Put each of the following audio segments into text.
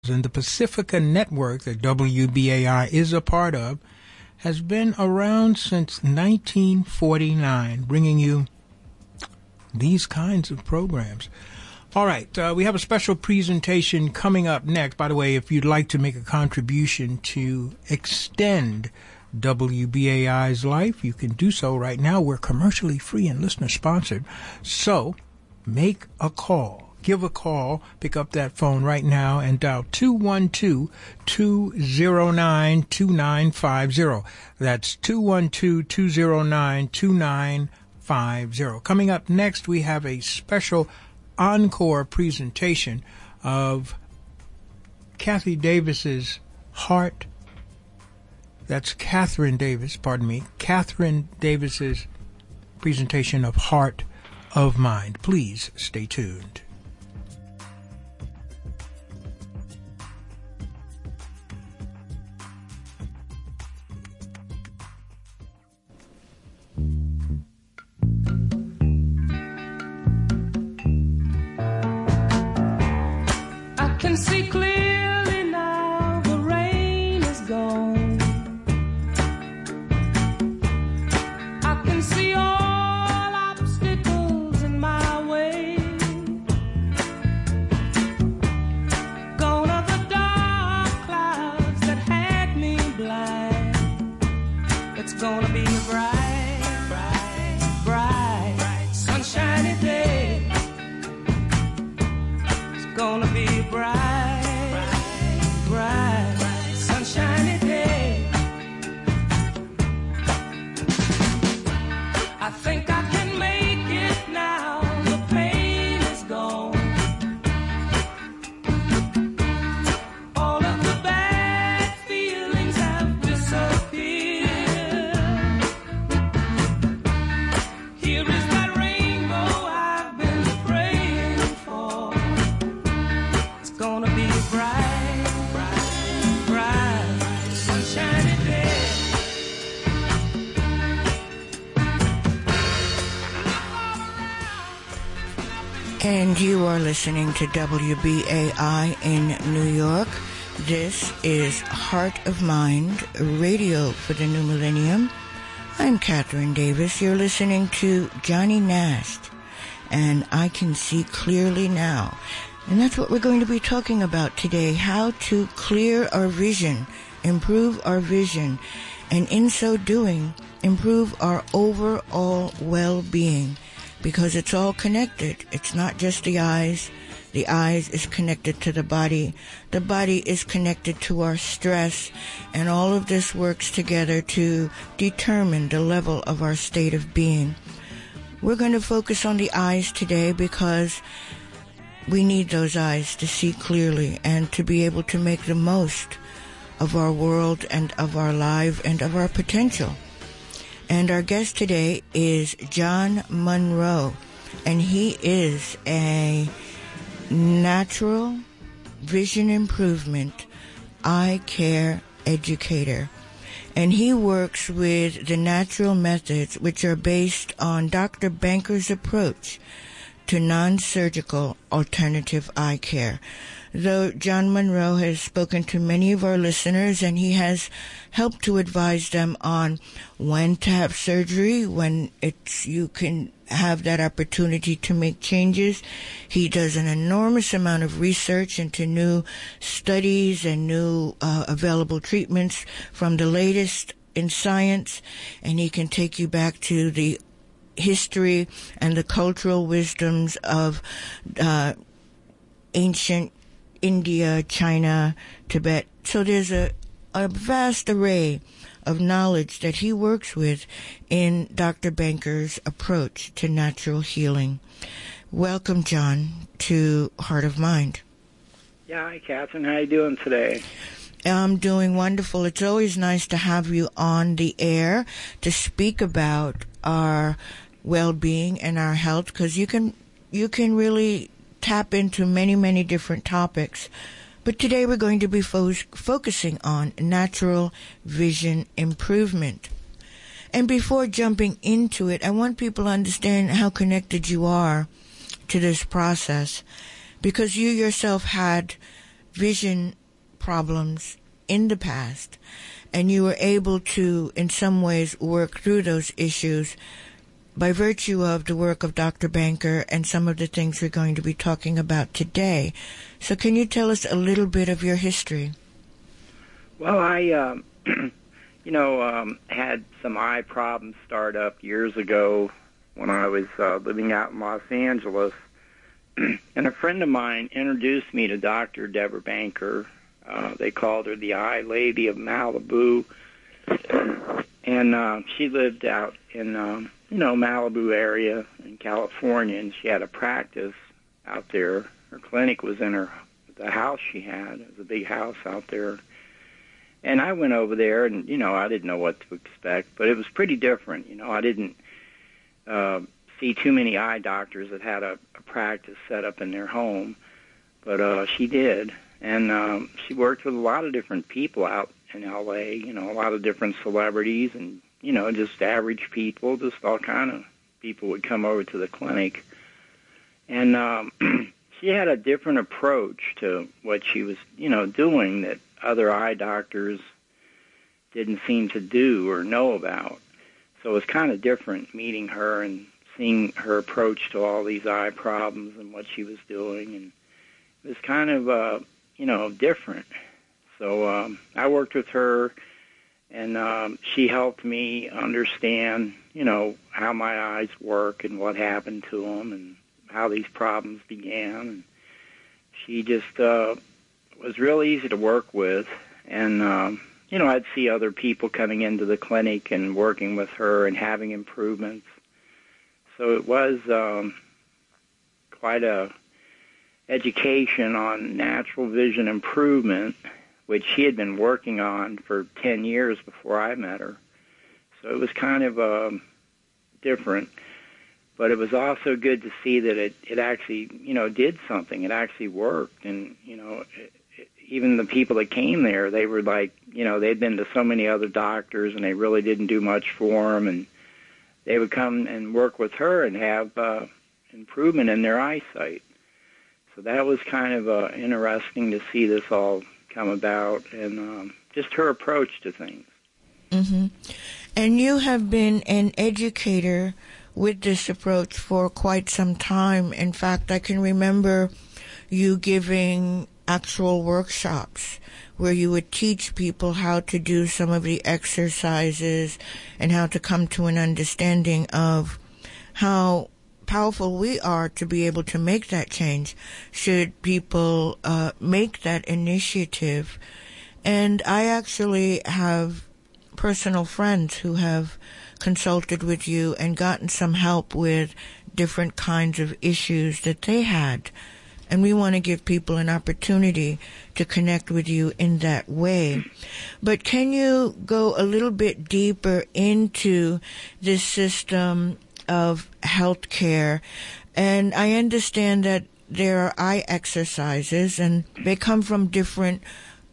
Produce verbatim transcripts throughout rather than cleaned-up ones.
And the Pacifica Network that W B A I is a part of has been around since nineteen forty-nine, bringing you these kinds of programs. All right, uh, we have a special presentation coming up next. By the way, if you'd like to make a contribution to extend W B A I's life, you can do so right now. We're commercially free and listener-sponsored. So make a call. Give a call, pick up that phone right now and dial two one two, two zero nine, two nine five zero. That's two one two, two zero nine, two nine five zero. Coming up next, we have a special encore presentation of Kathy Davis's Heart. That's Catherine Davis, pardon me, Catherine Davis's presentation of Heart of Mind. Please stay tuned. I can see clearly now, the rain is gone. I can see all obstacles in my way. Gone are the dark clouds that had me blind. It's gonna be a bright, bright, bright, sunshiny day. It's gonna be a bright, bright, bright, sunshiny day. I think I can make it now. The pain is gone. All of the bad feelings have disappeared. Here is that rainbow I've been praying for. It's gonna be a bright, bright, bright, sunshiny day. And you are listening to W B A I in New York. This is Heart of Mind, radio for the new millennium. I'm Catherine Davis. You're listening to Johnny Nast, and I Can See Clearly Now. And that's what we're going to be talking about today, how to clear our vision, improve our vision, and in so doing, improve our overall well-being, because it's all connected. It's not just the eyes. The eyes is connected to the body. The body is connected to our stress, and all of this works together to determine the level of our state of being. We're going to focus on the eyes today because we need those eyes to see clearly and to be able to make the most of our world and of our life and of our potential. And our guest today is John Monroe, and he is a natural vision improvement eye care educator. And he works with the natural methods which are based on Doctor Banker's approach to non-surgical alternative eye care. Though John Monroe has spoken to many of our listeners, and he has helped to advise them on when to have surgery, when it's you can have that opportunity to make changes. He does an enormous amount of research into new studies and new uh, available treatments from the latest in science, and he can take you back to the history and the cultural wisdoms of uh, ancient India, China, Tibet. So there's a, a vast array of knowledge that he works with in Doctor Banker's approach to natural healing. Welcome, John, to Heart of Mind. Yeah, hi, Catherine. How are you doing today? I'm doing wonderful. It's always nice to have you on the air to speak about our well-being and our health, because you can you can really tap into many, many different topics. But today we're going to be fo- focusing on natural vision improvement. And before jumping into it, I want people to understand how connected you are to this process, because you yourself had vision problems in the past, and you were able to, in some ways, work through those issues by virtue of the work of Doctor Banker and some of the things we're going to be talking about today. So can you tell us a little bit of your history? Well, I, um, you know, um, had some eye problems start up years ago when I was uh, living out in Los Angeles. And a friend of mine introduced me to Doctor Deborah Banker. Uh, they called her the Eye Lady of Malibu. And uh, she lived out in, um, you know, Malibu area in California, and she had a practice out there. Her clinic was in her the house she had. It was a big house out there. And I went over there, and, you know, I didn't know what to expect, but it was pretty different. You know, I didn't uh, see too many eye doctors that had a, a practice set up in their home, but uh, she did. And um, she worked with a lot of different people out in L A, you know, a lot of different celebrities and, you know, just average people, just all kind of people would come over to the clinic. And um, she had a different approach to what she was, you know, doing that other eye doctors didn't seem to do or know about. So it was kind of different meeting her and seeing her approach to all these eye problems and what she was doing. And it was kind of, uh, you know, different. So um, I worked with her, and um, she helped me understand, you know, how my eyes work and what happened to them and how these problems began. And she just uh, was real easy to work with. And, um, you know, I'd see other people coming into the clinic and working with her and having improvements. So it was um, quite a education on natural vision improvement, which she had been working on for ten years before I met her. So it was kind of uh, different. But it was also good to see that it, it actually, you know, did something. It actually worked. And, you know, it, it, even the people that came there, they were like, you know, they'd been to so many other doctors, and they really didn't do much for them. And they would come and work with her and have uh, improvement in their eyesight. So that was kind of uh, interesting to see this all come about, and um, just her approach to things. Mm-hmm. And you have been an educator with this approach for quite some time. In fact, I can remember you giving actual workshops where you would teach people how to do some of the exercises and how to come to an understanding of how powerful we are to be able to make that change should people uh, make that initiative. And I actually have personal friends who have consulted with you and gotten some help with different kinds of issues that they had. And we want to give people an opportunity to connect with you in that way. But can you go a little bit deeper into this system of health care? And I understand that there are eye exercises, and they come from different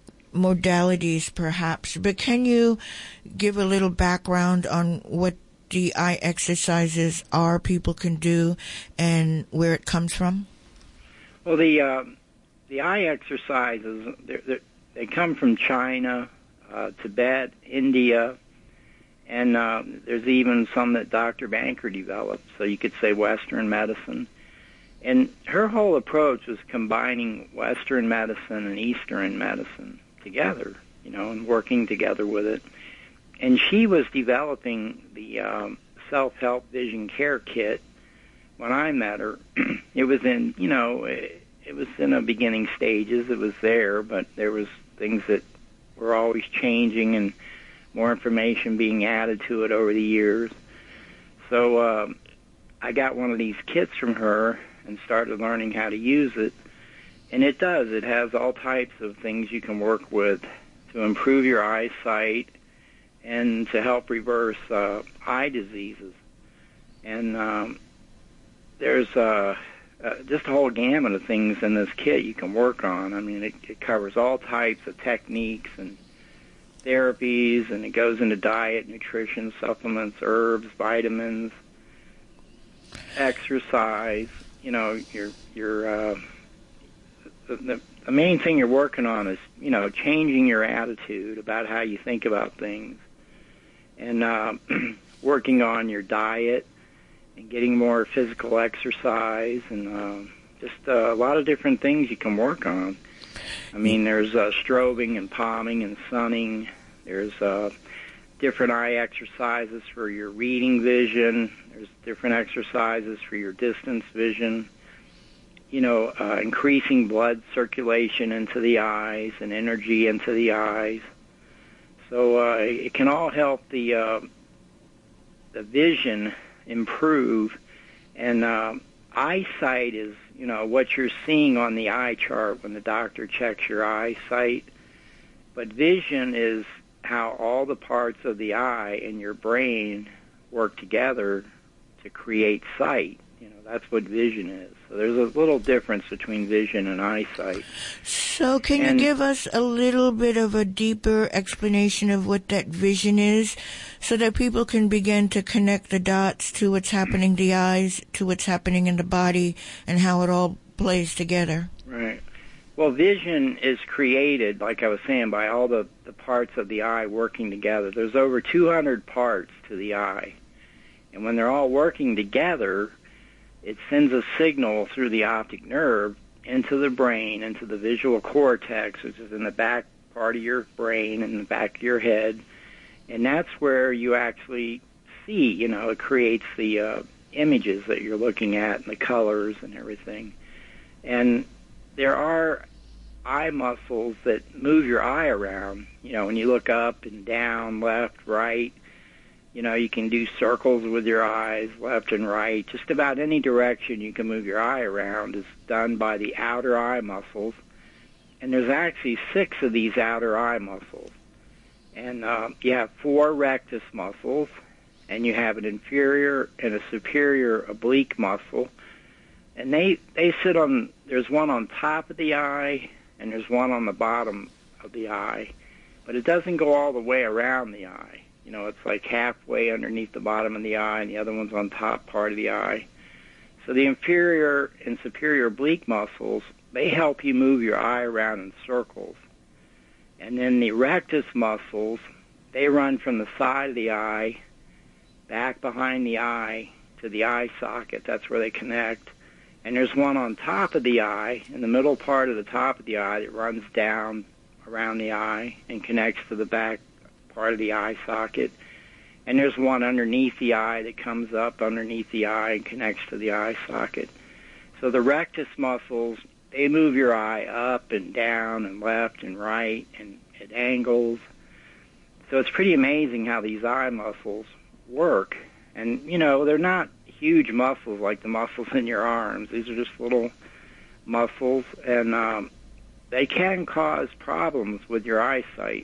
modalities perhaps, but can you give a little background on what the eye exercises are people can do and where it comes from? Well, the uh, the eye exercises, they're, they're, they come from China, uh, Tibet, India, and uh, there's even some that Doctor Banker developed, so you could say Western medicine. And her whole approach was combining Western medicine and Eastern medicine together, you know, and working together with it. And she was developing the um, self-help vision care kit when I met her. It was in, you know, it, it was in the beginning stages. It was there, but there was things that were always changing and more information being added to it over the years. So um, I got one of these kits from her and started learning how to use it. And it does. It has all types of things you can work with to improve your eyesight and to help reverse uh, eye diseases. And um, there's uh, uh, just a whole gamut of things in this kit you can work on. I mean, it, it covers all types of techniques and therapies, and it goes into diet, nutrition, supplements, herbs, vitamins, exercise. You know, your your uh, the, the the main thing you're working on is, you know, changing your attitude about how you think about things, and uh, working on your diet and getting more physical exercise, and uh, just uh, a lot of different things you can work on. I mean, there's uh, strobing and palming and sunning. There's uh, different eye exercises for your reading vision. There's different exercises for your distance vision. You know, uh, increasing blood circulation into the eyes and energy into the eyes. So uh, it can all help the uh, the vision improve. And uh, eyesight is, you know, what you're seeing on the eye chart when the doctor checks your eyesight. But vision is how all the parts of the eye and your brain work together to create sight. You know, that's what vision is. So there's a little difference between vision and eyesight. So can and, you give us a little bit of a deeper explanation of what that vision is, so that people can begin to connect the dots to what's happening in the eyes, to what's happening in the body, and how it all plays together? Right. Well, vision is created, like I was saying, by all the, the parts of the eye working together. There's over two hundred parts to the eye. And when they're all working together, it sends a signal through the optic nerve into the brain, into the visual cortex, which is in the back part of your brain, in the back of your head. And that's where you actually see, you know, it creates the uh, images that you're looking at and the colors and everything. And there are eye muscles that move your eye around. You know, when you look up and down, left, right, you know, you can do circles with your eyes, left and right. Just about any direction you can move your eye around is done by the outer eye muscles. And there's actually six of these outer eye muscles. And uh, you have four rectus muscles, and you have an inferior and a superior oblique muscle. And they, they sit on, there's one on top of the eye, and there's one on the bottom of the eye. But it doesn't go all the way around the eye. You know, it's like halfway underneath the bottom of the eye, and the other one's on top part of the eye. So the inferior and superior oblique muscles, they help you move your eye around in circles. And then the rectus muscles, they run from the side of the eye, back behind the eye, to the eye socket. That's where they connect. And there's one on top of the eye, in the middle part of the top of the eye, that runs down around the eye and connects to the back part of the eye socket. And there's one underneath the eye that comes up underneath the eye and connects to the eye socket. So the rectus muscles, they move your eye up and down and left and right and at angles. So it's pretty amazing how these eye muscles work. And, you know, they're not huge muscles like the muscles in your arms. These are just little muscles, and um, they can cause problems with your eyesight.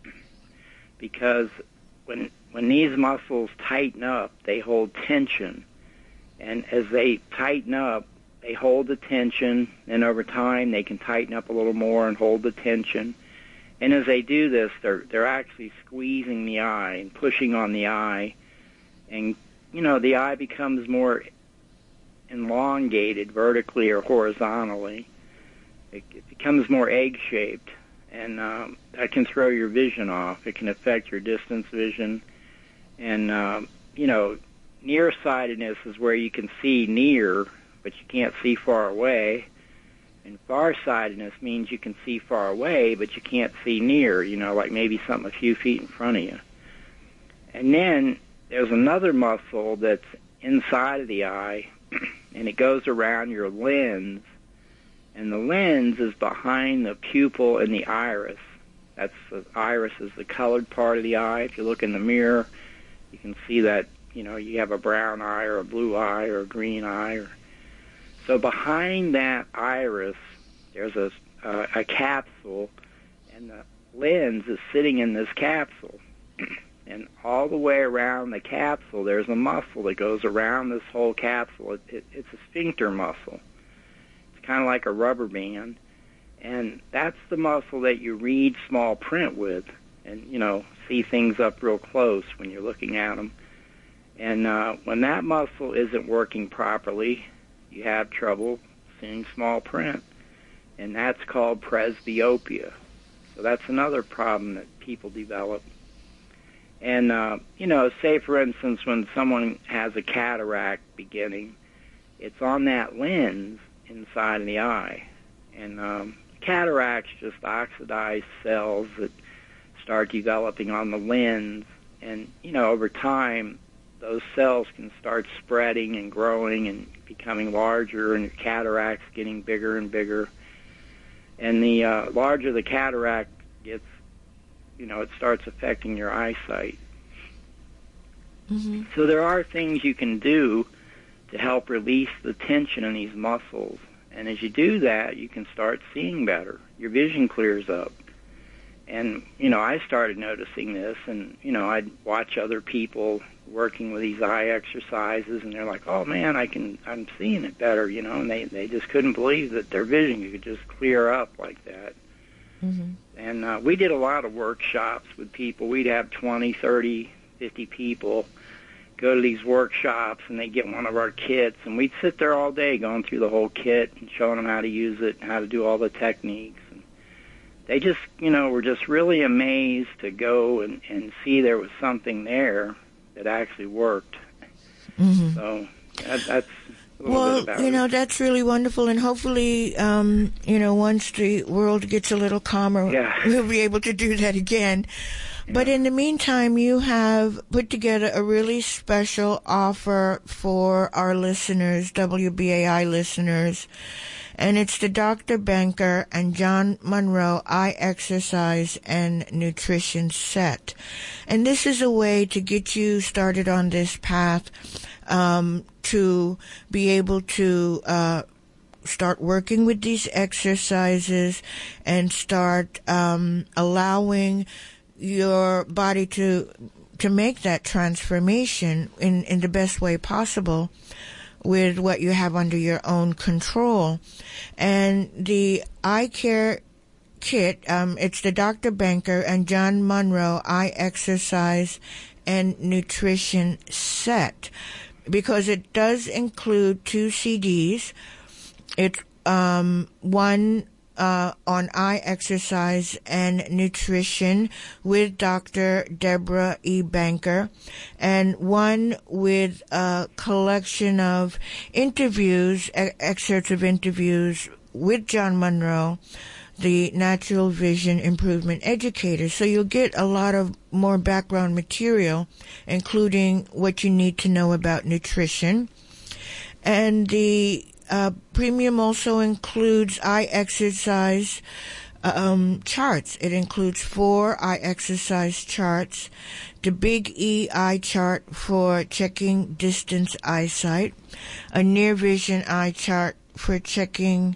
Because when when these muscles tighten up, they hold tension. And as they tighten up, they hold the tension, and over time they can tighten up a little more and hold the tension. And as they do this, they're they're actually squeezing the eye and pushing on the eye. And, you know, the eye becomes more elongated vertically or horizontally. It, it becomes more egg-shaped. And um, that can throw your vision off. It can affect your distance vision. And, um, you know, nearsightedness is where you can see near, but you can't see far away. And farsightedness means you can see far away, but you can't see near, you know, like maybe something a few feet in front of you. And then there's another muscle that's inside of the eye, and it goes around your lens. And the lens is behind the pupil and the iris. That's the iris is the colored part of the eye. If you look in the mirror, you can see that, you know, you have a brown eye or a blue eye or a green eye. Or... So behind that iris, there's a, uh, a capsule, and the lens is sitting in this capsule. And all the way around the capsule, there's a muscle that goes around this whole capsule. It, it, it's a sphincter muscle. Kind of like a rubber band, and that's the muscle that you read small print with, and, you know, see things up real close when you're looking at them. And uh, when that muscle isn't working properly, you have trouble seeing small print. and that's called presbyopia. So that's another problem that people develop. And, uh, you know, say, for instance, when someone has a cataract beginning, it's on that lens inside of the eye. And um, cataracts just oxidized cells that start developing on the lens. And, you know, over time, those cells can start spreading and growing and becoming larger, and your cataract's getting bigger and bigger. And the uh, larger the cataract gets, you know, it starts affecting your eyesight. Mm-hmm. So there are things you can do to help release the tension in these muscles. And as you do that, you can start seeing better. Your vision clears up. And, you know, I started noticing this, and, you know, I'd watch other people working with these eye exercises, and they're like, oh, man, I can, I'm seeing it better, you know, and they, they just couldn't believe that their vision could just clear up like that. Mm-hmm. And uh, we did a lot of workshops with people. We'd have twenty, thirty, fifty people go to these workshops, and they get one of our kits, and we'd sit there all day going through the whole kit and showing them how to use it and how to do all the techniques. And they just, you know, were just really amazed to go and, and see there was something there that actually worked. Mm-hmm. So that, that's a little well, bit about you know, it. that's really wonderful, and hopefully, um, you know, once the world gets a little calmer, Yeah. we'll be able to do that again. But in the meantime, you have put together a really special offer for our listeners, W B A I listeners, and it's the Doctor Banker and John Monroe Eye Exercise and Nutrition Set. And this is a way to get you started on this path, um, to be able to uh, start working with these exercises and start um, allowing your body to to make that transformation in, in the best way possible with what you have under your own control. And the eye care kit, um, it's the Doctor Banker and John Monroe Eye Exercise and Nutrition Set, because it does include two C Ds. It's um, one Uh, on eye exercise and nutrition with Doctor Deborah E. Banker, and one with a collection of interviews, e- excerpts of interviews with John Monroe, the Natural Vision Improvement Educator. So you'll get a lot of more background material, including what you need to know about nutrition. And the Uh, premium also includes eye exercise um, charts. It includes four eye exercise charts, the Big E eye chart for checking distance eyesight, a near vision eye chart for checking,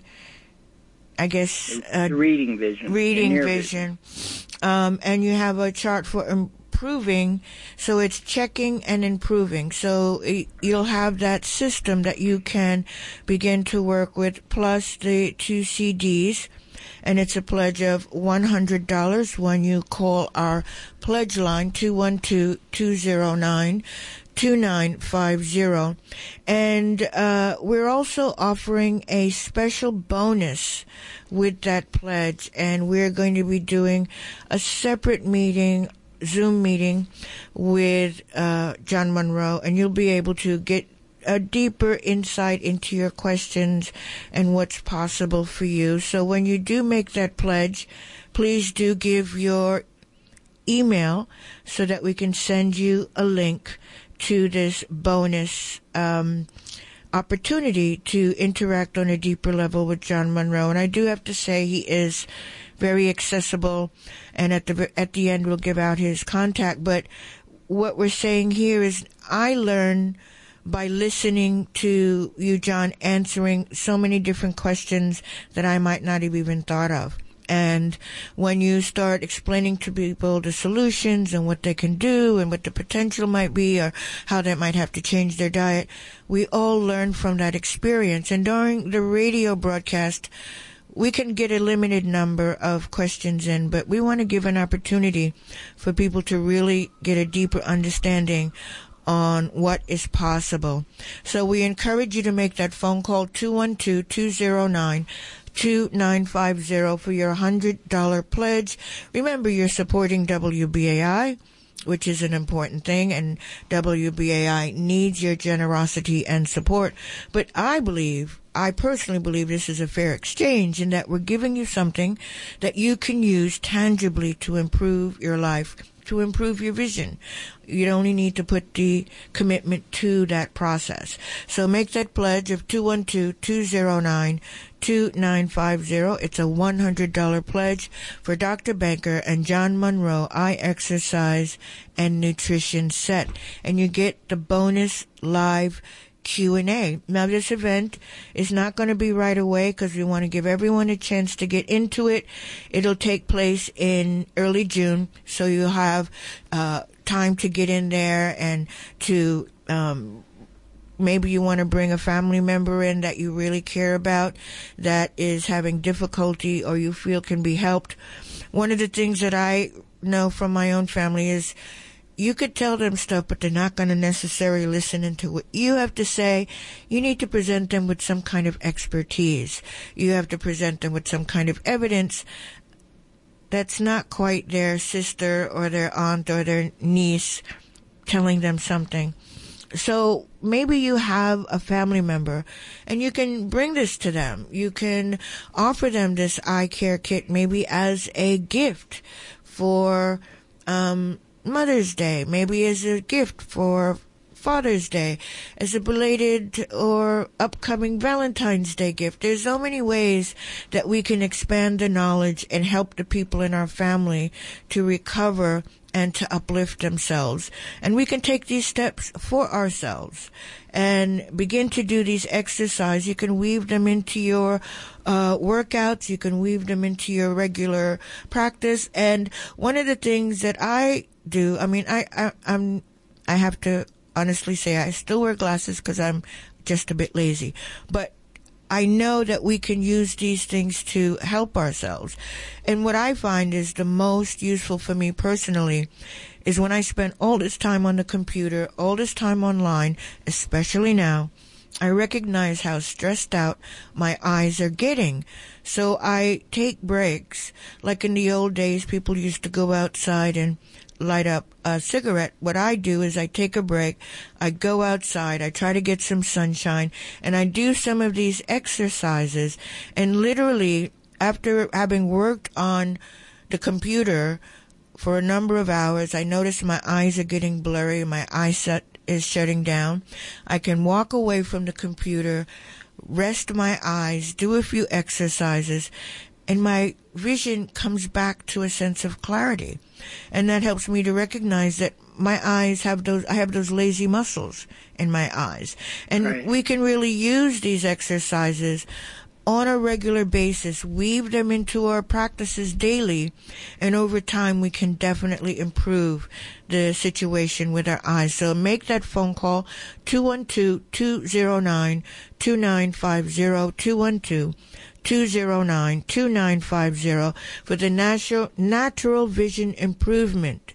I guess, uh, reading vision. Reading near vision. vision. Um, and you have a chart for improving, so it's checking and improving. So you'll have that system that you can begin to work with, plus the two C Ds, and it's a pledge of one hundred dollars when you call our pledge line, two one two, two zero nine, two nine five zero. And uh, we're also offering a special bonus with that pledge, and we're going to be doing a separate meeting, Zoom meeting with uh, John Monroe, and you'll be able to get a deeper insight into your questions and what's possible for you. So when you do make that pledge, please do give your email so that we can send you a link to this bonus um, opportunity to interact on a deeper level with John Monroe. And I do have to say he is very accessible, and at the at the end we'll give out his contact. But what we're saying here is I learn by listening to you, John, answering so many different questions that I might not have even thought of. And when you start explaining to people the solutions and what they can do and what the potential might be or how that might have to change their diet, we all learn from that experience. And during the radio broadcast, we can get a limited number of questions in, but we want to give an opportunity for people to really get a deeper understanding on what is possible. So we encourage you to make that phone call, two one two, two zero nine, two nine five zero for your one hundred dollars pledge. Remember, you're supporting W B A I, which is an important thing, and W B A I needs your generosity and support. But I believe, I personally believe this is a fair exchange in that we're giving you something that you can use tangibly to improve your life, to improve your vision. You only need to put the commitment to that process. So make that pledge of two one two, two zero nine, two nine five zero. It's a one hundred dollars pledge for Doctor Banker and John Monroe Eye Exercise and Nutrition Set. And you get the bonus live Q and A. Now, this event is not going to be right away because we want to give everyone a chance to get into it. It'll take place in early June, so you'll have uh, time to get in there and to um, maybe you want to bring a family member in that you really care about that is having difficulty or you feel can be helped. One of the things that I know from my own family is you could tell them stuff, but they're not going to necessarily listen to what you have to say. You need to present them with some kind of expertise. You have to present them with some kind of evidence that's not quite their sister or their aunt or their niece telling them something. So maybe you have a family member and you can bring this to them. You can offer them this eye care kit maybe as a gift for um Mother's Day, maybe as a gift for Father's Day, as a belated or upcoming Valentine's Day gift. There's so many ways that we can expand the knowledge and help the people in our family to recover and to uplift themselves. And we can take these steps for ourselves and begin to do these exercises. You can weave them into your uh, workouts. You can weave them into your regular practice. And one of the things that I do, I mean, I, I, I'm, I have to honestly say I still wear glasses because I'm just a bit lazy. But I know that we can use these things to help ourselves. And what I find is the most useful for me personally is when I spend all this time on the computer, all this time online, especially now, I recognize how stressed out my eyes are getting. So I take breaks. Like in the old days, people used to go outside and light up a cigarette. What I do is I take a break, I go outside, I try to get some sunshine, and I do some of these exercises. And literally, after having worked on the computer for a number of hours, I notice my eyes are getting blurry, my eyesight is shutting down. I can walk away from the computer, rest my eyes, do a few exercises, and my vision comes back to a sense of clarity. And that helps me to recognize that my eyes have those, I have those lazy muscles in my eyes. And right. We can really use these exercises on a regular basis, weave them into our practices daily, and over time we can definitely improve the situation with our eyes. So make that phone call, two one two, two zero nine, two nine five zero, two one two, two zero nine, two nine five zero for the natural, natural vision improvement.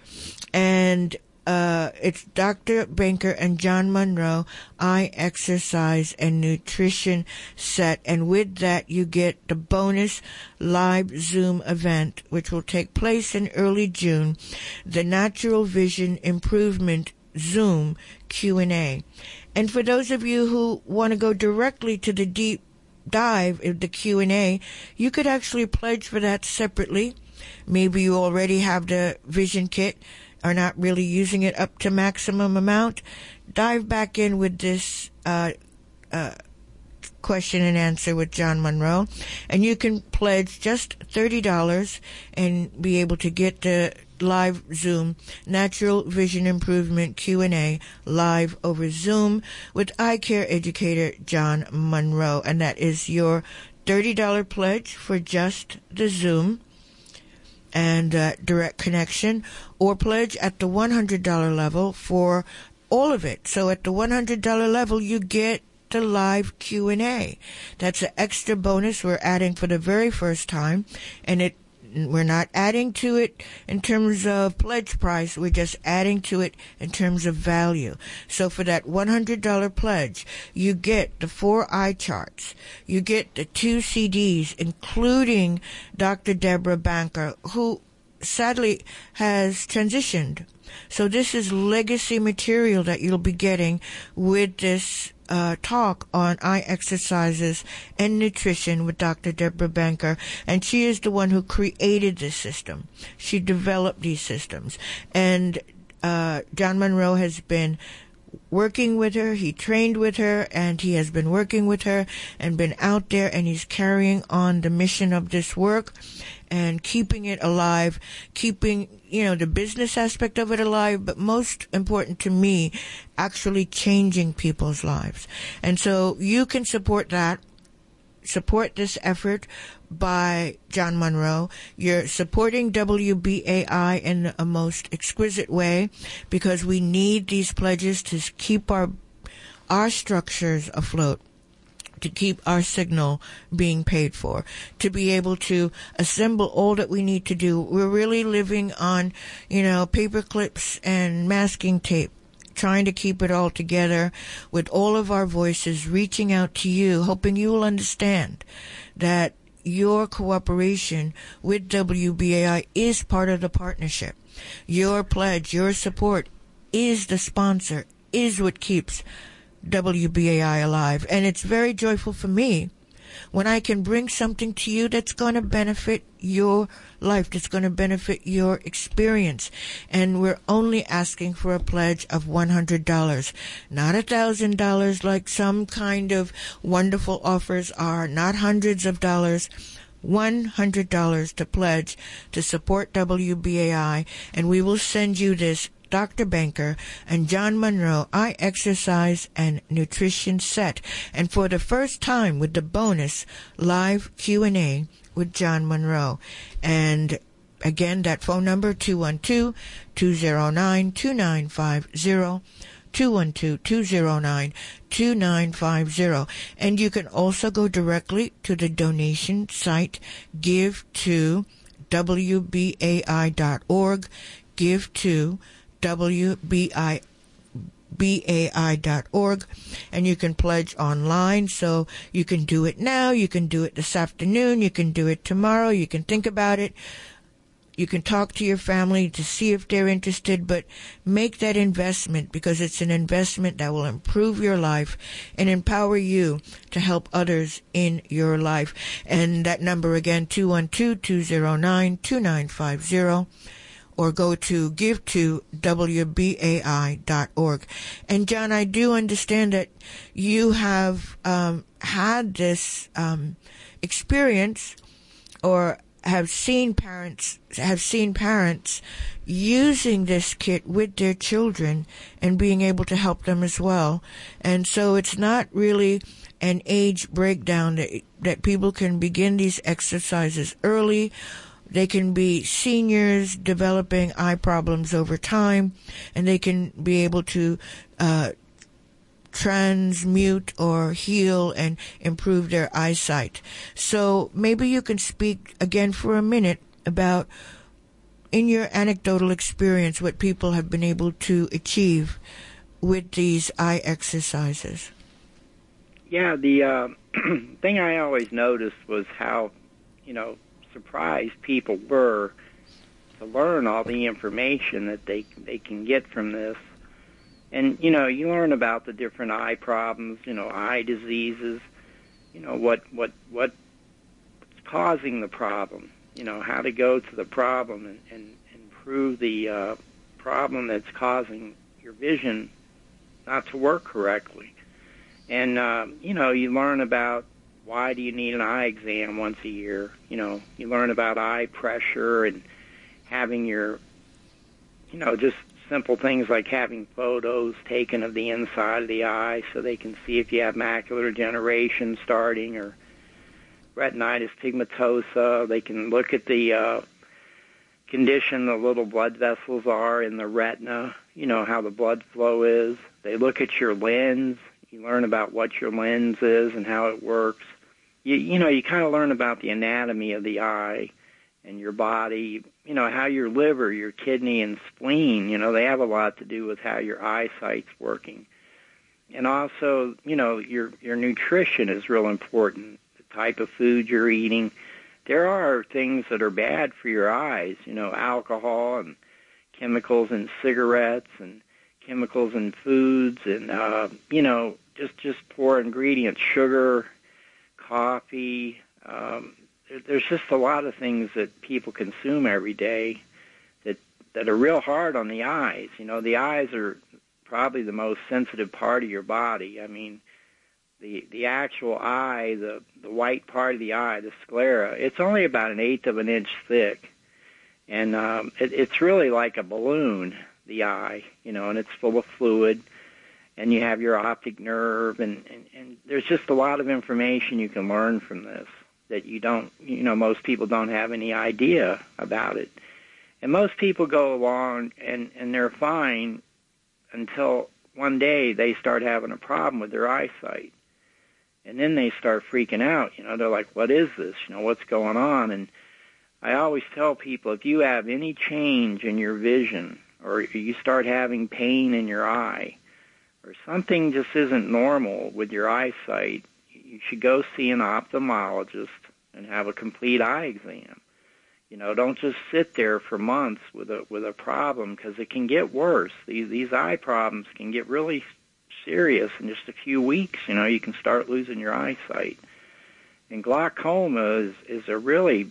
And uh, it's Doctor Banker and John Monroe Eye Exercise and Nutrition Set. And with that, you get the bonus live Zoom event, which will take place in early June, the Natural Vision Improvement Zoom Q and A. And for those of you who want to go directly to the deep dive of the Q and A, you could actually pledge for that separately. Maybe you already have the vision kit, are not really using it up to maximum amount. Dive back in with this uh, uh, question and answer with John Monroe, and you can pledge just thirty dollars and be able to get the live Zoom Natural Vision Improvement Q and A live over Zoom with eye care educator John Monroe. And that is your thirty dollars pledge for just the Zoom and uh, direct connection, or pledge at the one hundred dollars level for all of it. So at the one hundred dollars level, you get the live Q and A. That's an extra bonus we're adding for the very first time, and it we're not adding to it in terms of pledge price. We're just adding to it in terms of value. So for that one hundred dollars pledge, you get the four eye charts. You get the two C Ds, including Doctor Deborah Banker, who sadly has transitioned. So this is legacy material that you'll be getting with this uh, talk on eye exercises and nutrition with Doctor Deborah Banker. And she is the one who created this system. She developed these systems. And uh, John Monroe has been working with her, he trained with her, and he has been working with her and been out there, and he's carrying on the mission of this work and keeping it alive, keeping, you know, the business aspect of it alive, but most important to me, actually changing people's lives. And so you can support that, support this effort by John Monroe. You're supporting W B A I in a most exquisite way, because we need these pledges to keep our our structures afloat, to keep our signal being paid for, to be able to assemble all that we need to do. We're really living on, you know, paper clips and masking tape, trying to keep it all together with all of our voices reaching out to you, hoping you will understand that your cooperation with W B A I is part of the partnership. Your pledge, your support is the sponsor, is what keeps W B A I alive. And it's very joyful for me when I can bring something to you that's going to benefit your life, that's going to benefit your experience. And we're only asking for a pledge of one hundred dollars, not one thousand dollars like some kind of wonderful offers are, not hundreds of dollars. one hundred dollars to pledge to support W B A I, and we will send you this Doctor Banker and John Monroe Eye Exercise and Nutrition Set, and for the first time with the bonus live Q and A with John Monroe. And again, that phone number, two one two, two zero nine, two nine five zero, two one two, two zero nine, two nine five zero. And you can also go directly to the donation site, give to W B A I dot org, give to W B A I dot org, and you can pledge online. So you can do it now, you can do it this afternoon, you can do it tomorrow, you can think about it. You can talk to your family to see if they're interested, but make that investment, because it's an investment that will improve your life and empower you to help others in your life. And that number again, two one two, two zero nine, two nine five zero, or go to give to W B A I dot org. And John, I do understand that you have um, had this um, experience, or have seen parents have seen parents using this kit with their children and being able to help them as well. And so it's not really an age breakdown, that that people can begin these exercises early. They can be seniors developing eye problems over time, and they can be able to uh transmute or heal and improve their eyesight. So maybe you can speak again for a minute about, in your anecdotal experience, what people have been able to achieve with these eye exercises. Yeah, the uh, thing I always noticed was how, you know, surprised people were to learn all the information that they they can get from this. And, you know, you learn about the different eye problems, you know, eye diseases, you know, what, what, what's causing the problem, you know, how to go to the problem and, and improve the uh, problem that's causing your vision not to work correctly. And, uh, you know, you learn about why do you need an eye exam once a year. You know, you learn about eye pressure and having your, you know, just simple things like having photos taken of the inside of the eye so they can see if you have macular degeneration starting or retinitis pigmentosa. They can look at the uh, condition the little blood vessels are in the retina, you know, how the blood flow is. They look at your lens. You learn about what your lens is and how it works. You, you know, you kind of learn about the anatomy of the eye and your body, you know, how your liver, your kidney, and spleen, you know, they have a lot to do with how your eyesight's working. And also, you know, your your nutrition is real important, the type of food you're eating. There are things that are bad for your eyes, you know, alcohol and chemicals in cigarettes and chemicals in foods and, uh, you know, just, just poor ingredients, sugar, coffee. Um, there, there's just a lot of things that people consume every day that, that are real hard on the eyes. You know, the eyes are probably the most sensitive part of your body. I mean, the the actual eye, the, the white part of the eye, the sclera, it's only about an eighth of an inch thick. And um, it, it's really like a balloon, the eye, you know, and it's full of fluid. And you have your optic nerve, and, and, and there's just a lot of information you can learn from this that you don't, you know, most people don't have any idea about it. And most people go along and, and they're fine until one day they start having a problem with their eyesight. And then they start freaking out, you know, they're like, what is this? You know, what's going on? And I always tell people, if you have any change in your vision, or you start having pain in your eye, or something just isn't normal with your eyesight, you should go see an ophthalmologist and have a complete eye exam. You know, don't just sit there for months with a with a problem, because it can get worse. These these eye problems can get really serious in just a few weeks. You know, you can start losing your eyesight. And glaucoma is, is a really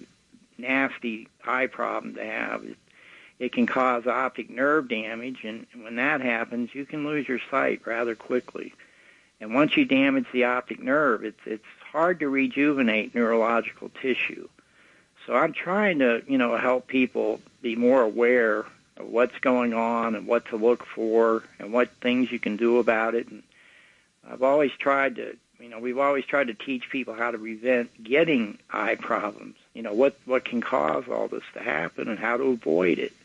nasty eye problem to have. It, it can cause optic nerve damage, and when that happens, you can lose your sight rather quickly. And once you damage the optic nerve, it's it's hard to rejuvenate neurological tissue. So I'm trying to, you know, help people be more aware of what's going on and what to look for and what things you can do about it. And I've always tried to, you know, we've always tried to teach people how to prevent getting eye problems. You know, what, what can cause all this to happen and how to avoid it.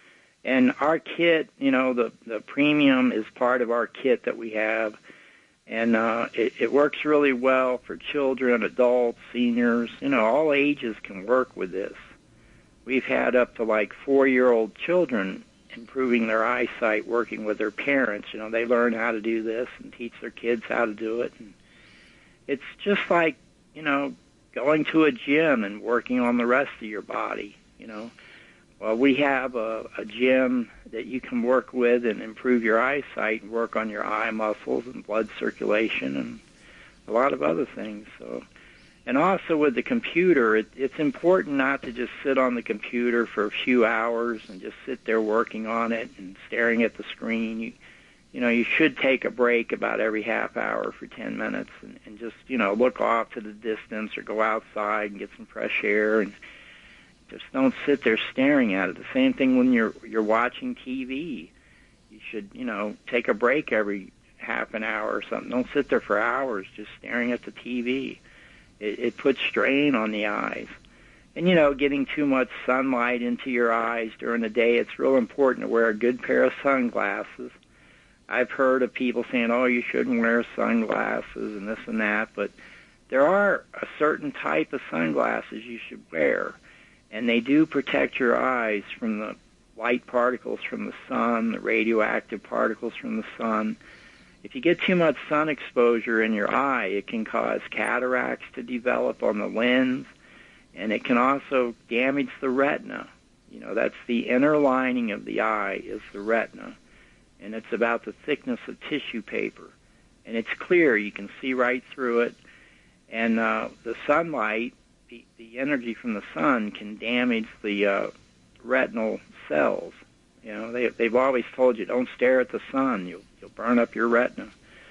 And our kit, you know, the, the premium is part of our kit that we have. And uh, it, it works really well for children, adults, seniors. You know, all ages can work with this. We've had up to like four-year-old children improving their eyesight working with their parents. You know, they learn how to do this and teach their kids how to do it. And it's just like, you know, going to a gym and working on the rest of your body, you know. Well, we have a, a gym that you can work with and improve your eyesight and work on your eye muscles and blood circulation and a lot of other things. So, and also with the computer, it, it's important not to just sit on the computer for a few hours and just sit there working on it and staring at the screen. You, you know, you should take a break about every half hour for ten minutes and, and just, you know, look off to the distance or go outside and get some fresh air and just don't sit there staring at it. The same thing when you're you're watching T V. You should, you know, take a break every half an hour or something. Don't sit there for hours just staring at the T V. It, it puts strain on the eyes. And, you know, getting too much sunlight into your eyes during the day, it's real important to wear a good pair of sunglasses. I've heard of people saying, oh, you shouldn't wear sunglasses and this and that, but there are a certain type of sunglasses you should wear. And they do protect your eyes from the light particles from the sun, the radioactive particles from the sun. If you get too much sun exposure in your eye, it can cause cataracts to develop on the lens, and it can also damage the retina. You know, that's the inner lining of the eye is the retina, and it's about the thickness of tissue paper. And it's clear. You can see right through it. And uh, the sunlight, The, the energy from the sun can damage the uh, retinal cells. You know, they, they've always told you, don't stare at the sun. You'll, you'll burn up your retina.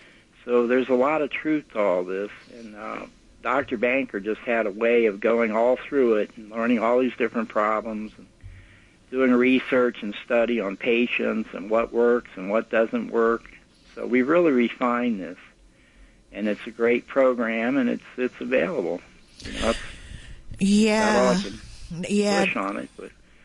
So there's a lot of truth to all this. And uh, Doctor Banker just had a way of going all through it and learning all these different problems and doing research and study on patients and what works and what doesn't work. So we really refined this. And it's a great program, and it's it's available. You know, Yeah, I can yeah. push on it, but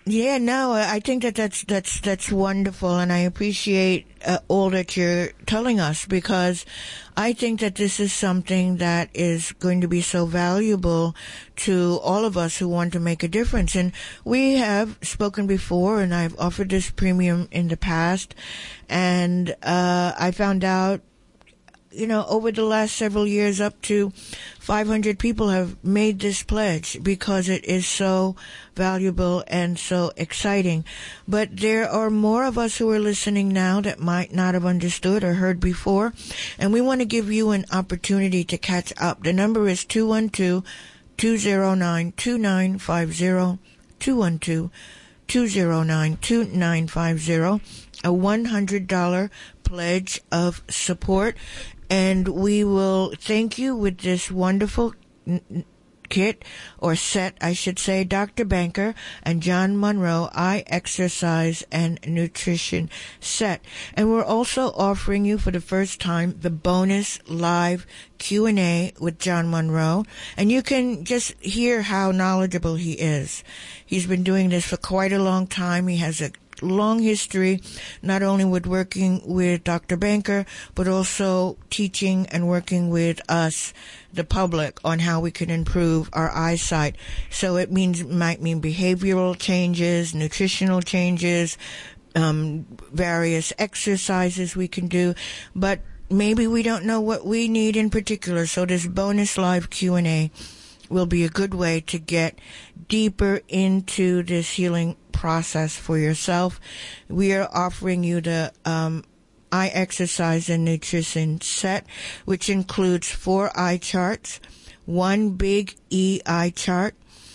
Yeah, no, I think that that's that's that's wonderful, and I appreciate uh, all that you're telling us, because I think that this is something that is going to be so valuable to all of us who want to make a difference. And we have spoken before, and I've offered this premium in the past, and uh, I found out, you know, over the last several years, up to five hundred people have made this pledge because it is so valuable and so exciting. But there are more of us who are listening now that might not have understood or heard before, and we want to give you an opportunity to catch up. The number is two one two, two zero nine, two nine five zero, two one two, two zero nine, two nine five zero, a one hundred dollars pledge of support. And we will thank you with this wonderful n- kit, or set, I should say, Doctor Banker and John Monroe Eye Exercise and Nutrition Set. And we're also offering you for the first time the bonus live Q and A with John Monroe. And you can just hear how knowledgeable he is. He's been doing this for quite a long time. He has a long history, not only with working with Doctor Banker, but also teaching and working with us, the public, on how we can improve our eyesight. So it means might mean behavioral changes, nutritional changes, um, various exercises we can do, but maybe we don't know what we need in particular. So this bonus live Q and A will be a good way to get deeper into this healing process for yourself. We are offering you the um, eye exercise and nutrition set, which includes four eye charts, one big E eye chart,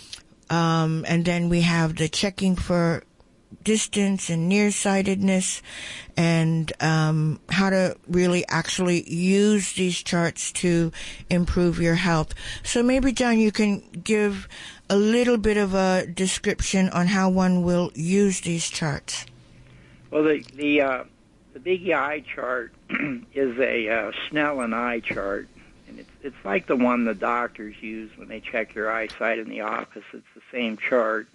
um, and then we have the checking for distance and nearsightedness, and um, how to really actually use these charts to improve your health. So maybe, John, you can give a little bit of a description on how one will use these charts. Well, the the uh, the Big Eye chart is a uh, Snellen eye chart, and it's it's like the one the doctors use when they check your eyesight in the office. It's the same chart.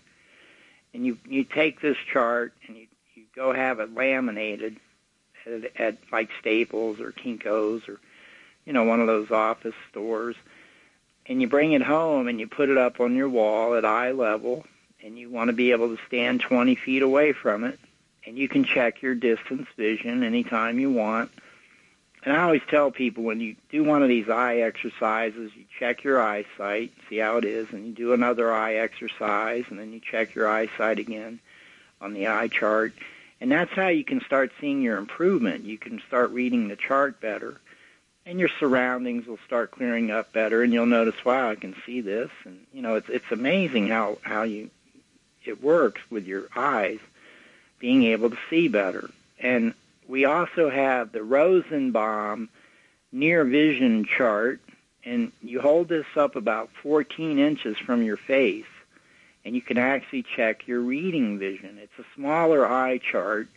And you you take this chart and you, you go have it laminated at, at like Staples or Kinko's or, you know, one of those office stores. And you bring it home and you put it up on your wall at eye level, and you want to be able to stand twenty feet away from it. And you can check your distance vision anytime you want. And I always tell people, when you do one of these eye exercises, you check your eyesight, see how it is, and you do another eye exercise, and then you check your eyesight again on the eye chart. And that's how you can start seeing your improvement. You can start reading the chart better, and your surroundings will start clearing up better, and you'll notice, wow, I can see this. And, you know, it's it's amazing how, how you it works with your eyes, being able to see better. And we also have the Rosenbaum near vision chart, and you hold this up about fourteen inches from your face, and you can actually check your reading vision. It's a smaller eye chart,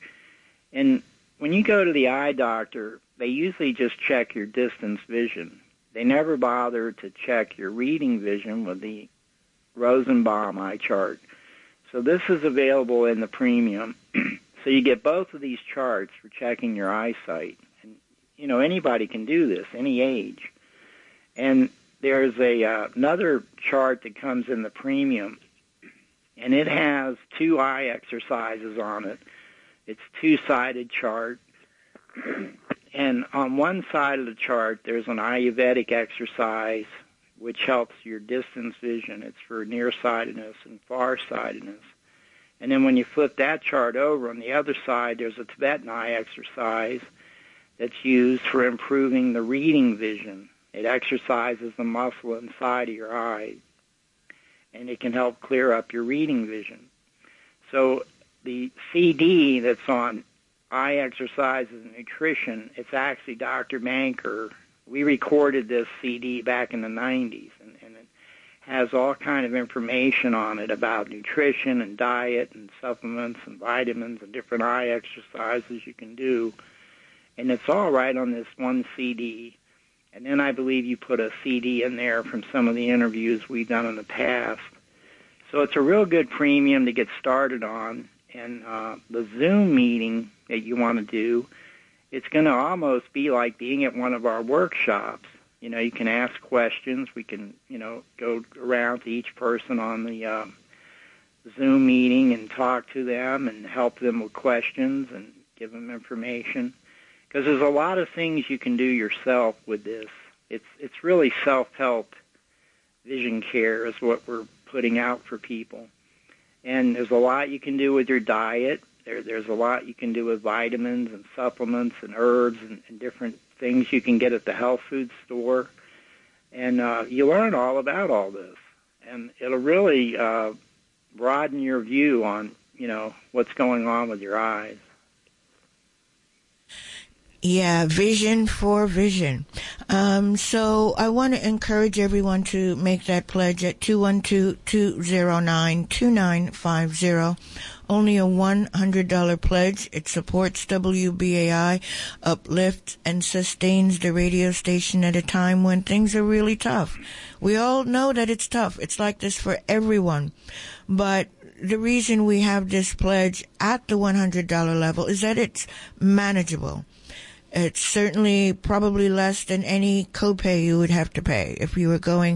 and when you go to the eye doctor, they usually just check your distance vision. They never bother to check your reading vision with the Rosenbaum eye chart. So this is available in the premium. So you get both of these charts for checking your eyesight. And, you know, anybody can do this, any age. And there's a uh, another chart that comes in the premium, and it has two eye exercises on it. It's a two-sided chart. And on one side of the chart, there's an Ayurvedic exercise, which helps your distance vision. It's for nearsightedness and farsightedness. And then when you flip that chart over, on the other side, there's a Tibetan eye exercise that's used for improving the reading vision. It exercises the muscle inside of your eye, and it can help clear up your reading vision. So the C D that's on eye exercises and nutrition, it's actually Doctor Banker. We recorded this C D back in the nineties, and, and it has all kind of information on it about nutrition and diet and supplements and vitamins and different eye exercises you can do. And it's all right on this one C D. And then I believe you put a C D in there from some of the interviews we've done in the past. So it's a real good premium to get started on. And uh, the Zoom meeting that you want to do, it's going to almost be like being at one of our workshops. You know, you can ask questions. We can, you know, go around to each person on the uh, Zoom meeting and talk to them and help them with questions and give them information. Because there's a lot of things you can do yourself with this. It's it's really self-help vision care is what we're putting out for people. And there's a lot you can do with your diet. There, there's a lot you can do with vitamins and supplements and herbs and, and different things you can get at the health food store. And uh, you learn all about all this. And it'll really uh, broaden your view on, you know, what's going on with your eyes. Yeah, vision for vision. Um, so I want to encourage everyone to make that pledge at two one two, two zero nine, two nine five zero. Only a one hundred dollars pledge. It supports W B A I, uplifts and sustains the radio station at a time when things are really tough. We all know that it's tough. It's like this for everyone. But the reason we have this pledge at the one hundred dollars level is that it's manageable. It's certainly probably less than any copay you would have to pay if you were going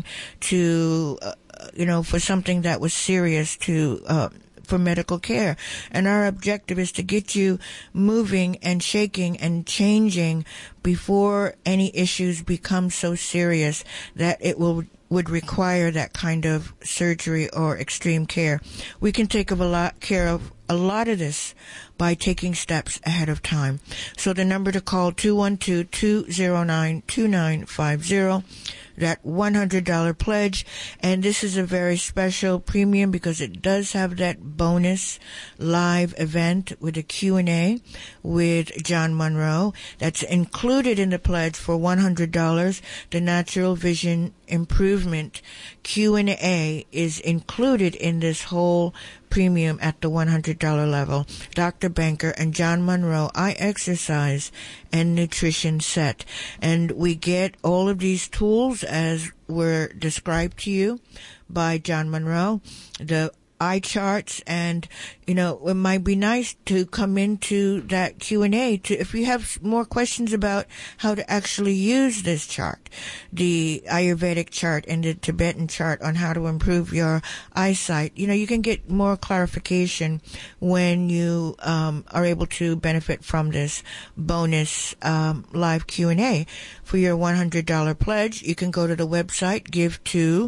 to, uh, you know, for something that was serious to, uh, for medical care. And our objective is to get you moving and shaking and changing before any issues become so serious that it will would require that kind of surgery or extreme care. We can take a lot care of a lot of this by taking steps ahead of time. So the number to call, two one two, two zero nine, two nine five zero. That one hundred dollars pledge. And this is a very special premium because it does have that bonus live event with a Q and A with John Monroe. That's included in the pledge for one hundred dollars. The Natural Vision Improvement Q and A is included in this whole premium at the one hundred dollars level. Doctor Banker and John Monroe Eye Exercise and Nutrition Set. And we get all of these tools as were described to you by John Monroe, the eye charts, and, you know, it might be nice to come into that Q and A to, if you have more questions about how to actually use this chart, the Ayurvedic chart and the Tibetan chart on how to improve your eyesight. You know, you can get more clarification when you um, are able to benefit from this bonus um, live Q and A. For your one hundred dollars pledge, you can go to the website, give to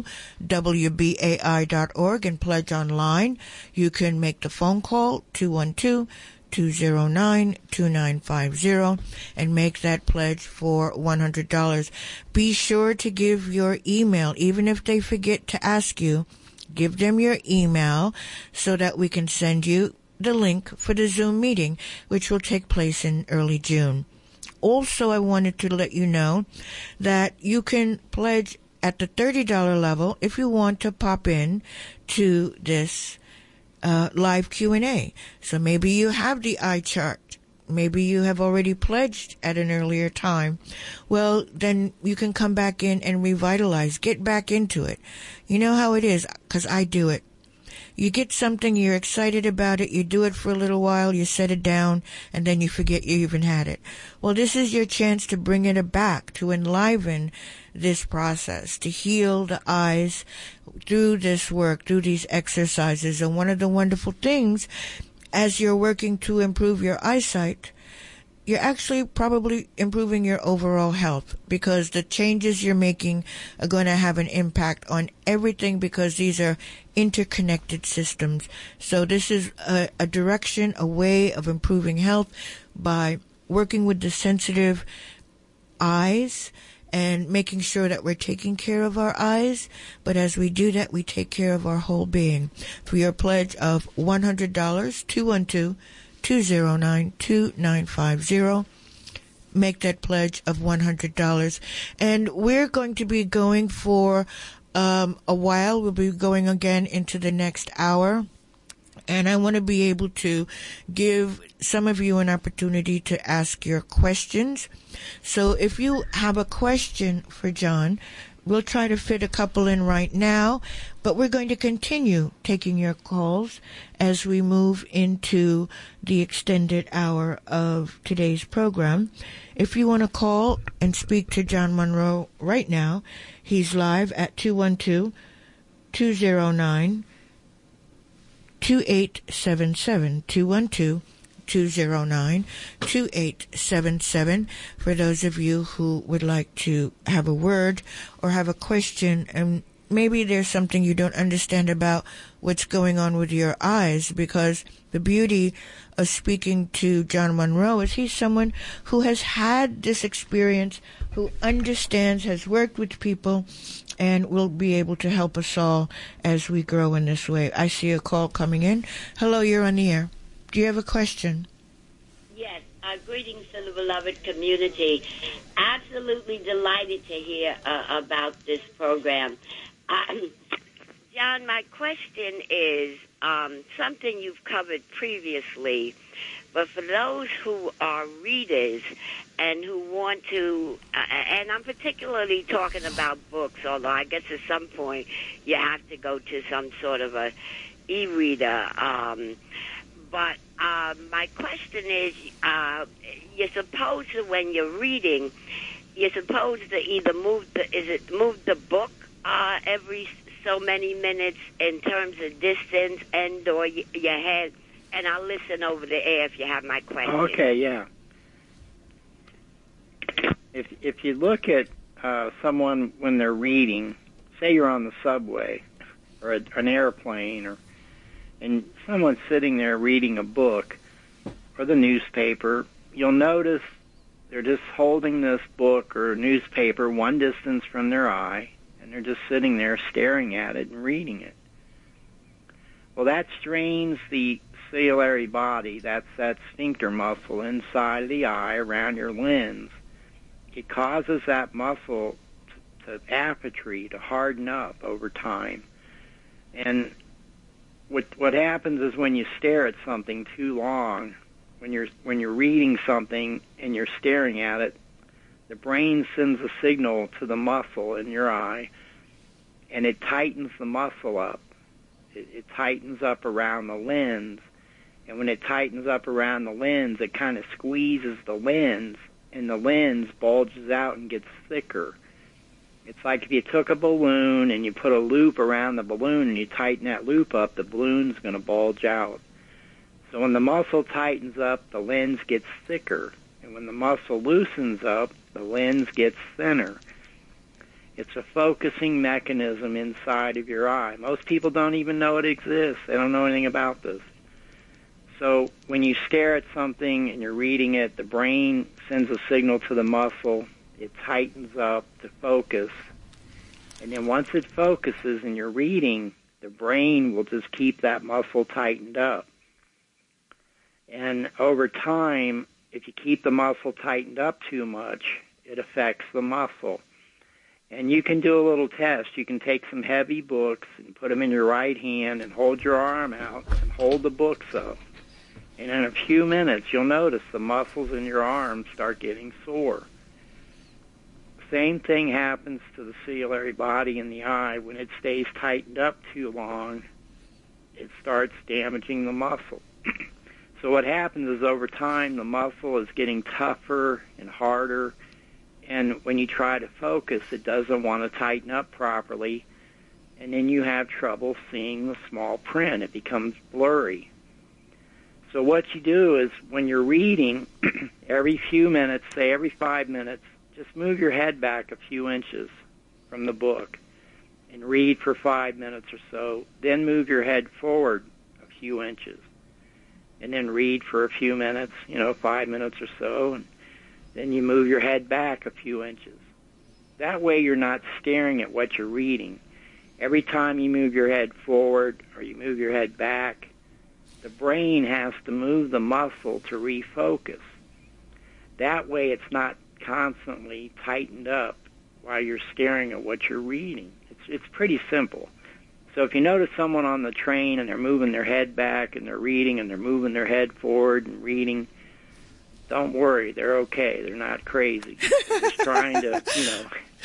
W B A I dot org, and pledge online. You can make the phone call, two one two, two zero nine, two nine five zero, and make that pledge for one hundred dollars. Be sure to give your email, even if they forget to ask you. Give them your email so that we can send you the link for the Zoom meeting, which will take place in early June. Also, I wanted to let you know that you can pledge at the thirty dollars level if you want to pop in to this uh, live Q and A. So maybe you have the eye chart. Maybe you have already pledged at an earlier time. Well, then you can come back in and revitalize. Get back into it. You know how it is, because I do it. You get something, you're excited about it, you do it for a little while, you set it down, and then you forget you even had it. Well, this is your chance to bring it back, to enliven this process, to heal the eyes through this work, through these exercises. And one of the wonderful things, as you're working to improve your eyesight, you're actually probably improving your overall health, because the changes you're making are going to have an impact on everything, because these are interconnected systems. So this is a, a direction, a way of improving health by working with the sensitive eyes and making sure that we're taking care of our eyes. But as we do that, we take care of our whole being. For your pledge of one hundred dollars, two one two, two zero nine, two nine five zero. Make that pledge of one hundred dollars. And we're going to be going for um, a while. We'll be going again into the next hour. And I want to be able to give some of you an opportunity to ask your questions. So if you have a question for John, We'll try to fit a couple in right now, but we're going to continue taking your calls as we move into the extended hour of today's program. If you want to call and speak to John Monroe right now, he's live at two one two, two zero nine, two eight seven seven, two one two, two zero nine, two eight seven seven. For those of you who would like to have a word or have a question, and maybe there's something you don't understand about what's going on with your eyes, because the beauty of speaking to John Monroe is he's someone who has had this experience, who understands, has worked with people, and will be able to help us all as we grow in this way. I see a call coming in. Hello, you're on the air. Do you have a question? Yes. Uh, greetings to the beloved community. Absolutely delighted to hear uh, about this program. Uh, John, my question is um, something you've covered previously, but for those who are readers and who want to, uh, and I'm particularly talking about books, although I guess at some point you have to go to some sort of a e-reader. Um, but uh, my question is, uh, you're supposed to, when you're reading, you're supposed to either move the, is it move the book uh, every so many minutes in terms of distance and or y- your head, and I'll listen over the air if you have my question. Okay, yeah. If if you look at uh, someone when they're reading, say you're on the subway or a, an airplane, or and someone's sitting there reading a book or the newspaper, you'll notice they're just holding this book or newspaper one distance from their eye, and they're just sitting there staring at it and reading it. Well, that strains the ciliary body. That's that sphincter muscle inside of the eye around your lens. It causes that muscle to, to atrophy, to harden up over time. And what what happens is when you stare at something too long, when you're when you're reading something and you're staring at it, the brain sends a signal to the muscle in your eye, and it tightens the muscle up. It, it tightens up around the lens, and when it tightens up around the lens, it kind of squeezes the lens, and the lens bulges out and gets thicker. It's like if you took a balloon and you put a loop around the balloon and you tighten that loop up, the balloon's going to bulge out. So when the muscle tightens up, the lens gets thicker. And when the muscle loosens up, the lens gets thinner. It's a focusing mechanism inside of your eye. Most people don't even know it exists. They don't know anything about this. So when you stare at something and you're reading it, the brain sends a signal to the muscle. It tightens up to focus. And then once it focuses and you're reading, the brain will just keep that muscle tightened up. And over time, if you keep the muscle tightened up too much, it affects the muscle. And you can do a little test. You can take some heavy books and put them in your right hand and hold your arm out and hold the books up. And in a few minutes, you'll notice the muscles in your arm start getting sore. Same thing happens to the ciliary body in the eye. When it stays tightened up too long, it starts damaging the muscle. So what happens is over time, the muscle is getting tougher and harder, and when you try to focus, it doesn't want to tighten up properly, and then you have trouble seeing the small print. It becomes blurry. So what you do is when you're reading, every few minutes, say every five minutes, just move your head back a few inches from the book and read for five minutes or so. Then move your head forward a few inches and then read for a few minutes, you know, five minutes or so. And then you move your head back a few inches. That way you're not staring at what you're reading. Every time you move your head forward or you move your head back, the brain has to move the muscle to refocus. That way it's not constantly tightened up while you're staring at what you're reading. It's it's pretty simple. So if you notice someone on the train and they're moving their head back and they're reading and they're moving their head forward and reading, don't worry, they're okay. They're not crazy. They're just trying to, you know,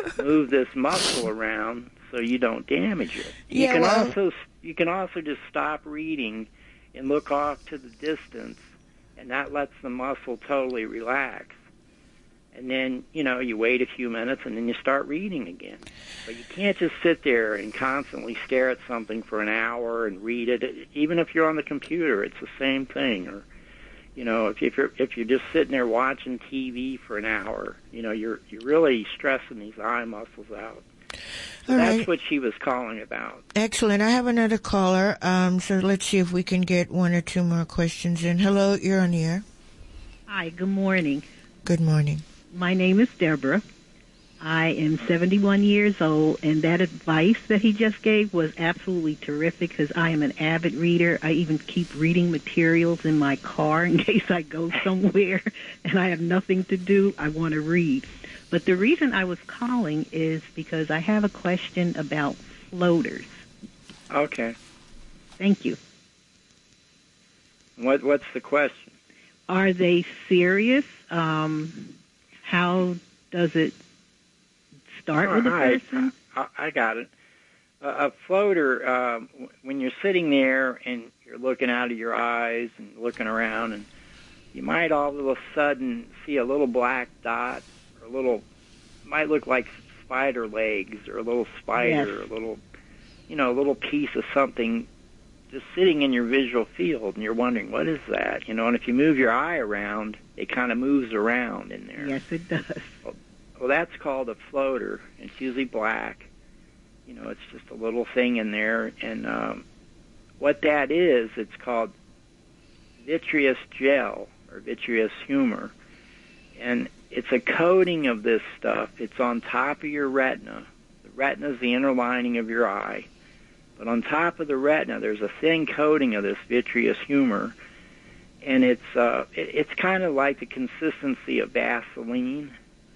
move this muscle around so you don't damage it. You Yeah, can well- also you can also just stop reading and look off to the distance, and that lets the muscle totally relax. And then, you know, you wait a few minutes and then you start reading again. But you can't just sit there and constantly stare at something for an hour and read it. Even if you're on the computer, it's the same thing. Or, you know, if you're if you're just sitting there watching T V for an hour, you know, you're you're really stressing these eye muscles out. So All that's right. what she was calling about. Excellent. I have another caller, um, so let's see if we can get one or two more questions in. Hello, you're on the air. Hi, good morning. Good morning. My name is Deborah. I am seventy-one years old, and that advice that he just gave was absolutely terrific because I am an avid reader. I even keep reading materials in my car in case I go somewhere and I have nothing to do. I want to read. But the reason I was calling is because I have a question about floaters. Okay. Thank you. What what's the question? Are they serious? Um, how does it start with a All right. person? I, I got it. A, a floater, um, w- when you're sitting there and you're looking out of your eyes and looking around, and you might all of a sudden see a little black dot, or a little, might look like spider legs, or a little spider, Yes. a little, you know, a little piece of something just sitting in your visual field, and you're wondering, what is that? You know, and if you move your eye around, it kind of moves around in there. Yes, it does. Well, that's called a floater. It's usually black. You know, it's just a little thing in there. And um, what that is, it's called vitreous gel or vitreous humor. And it's a coating of this stuff. It's on top of your retina. The retina is the inner lining of your eye. But on top of the retina, there's a thin coating of this vitreous humor. And it's uh, it, it's kind of like the consistency of Vaseline.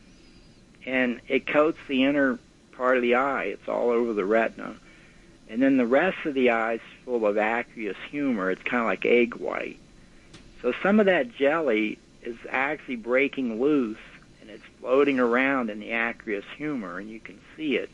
And it coats the inner part of the eye. It's all over the retina. And then the rest of the eye is full of aqueous humor. It's kind of like egg white. So some of that jelly is actually breaking loose, and it's floating around in the aqueous humor, and you can see it.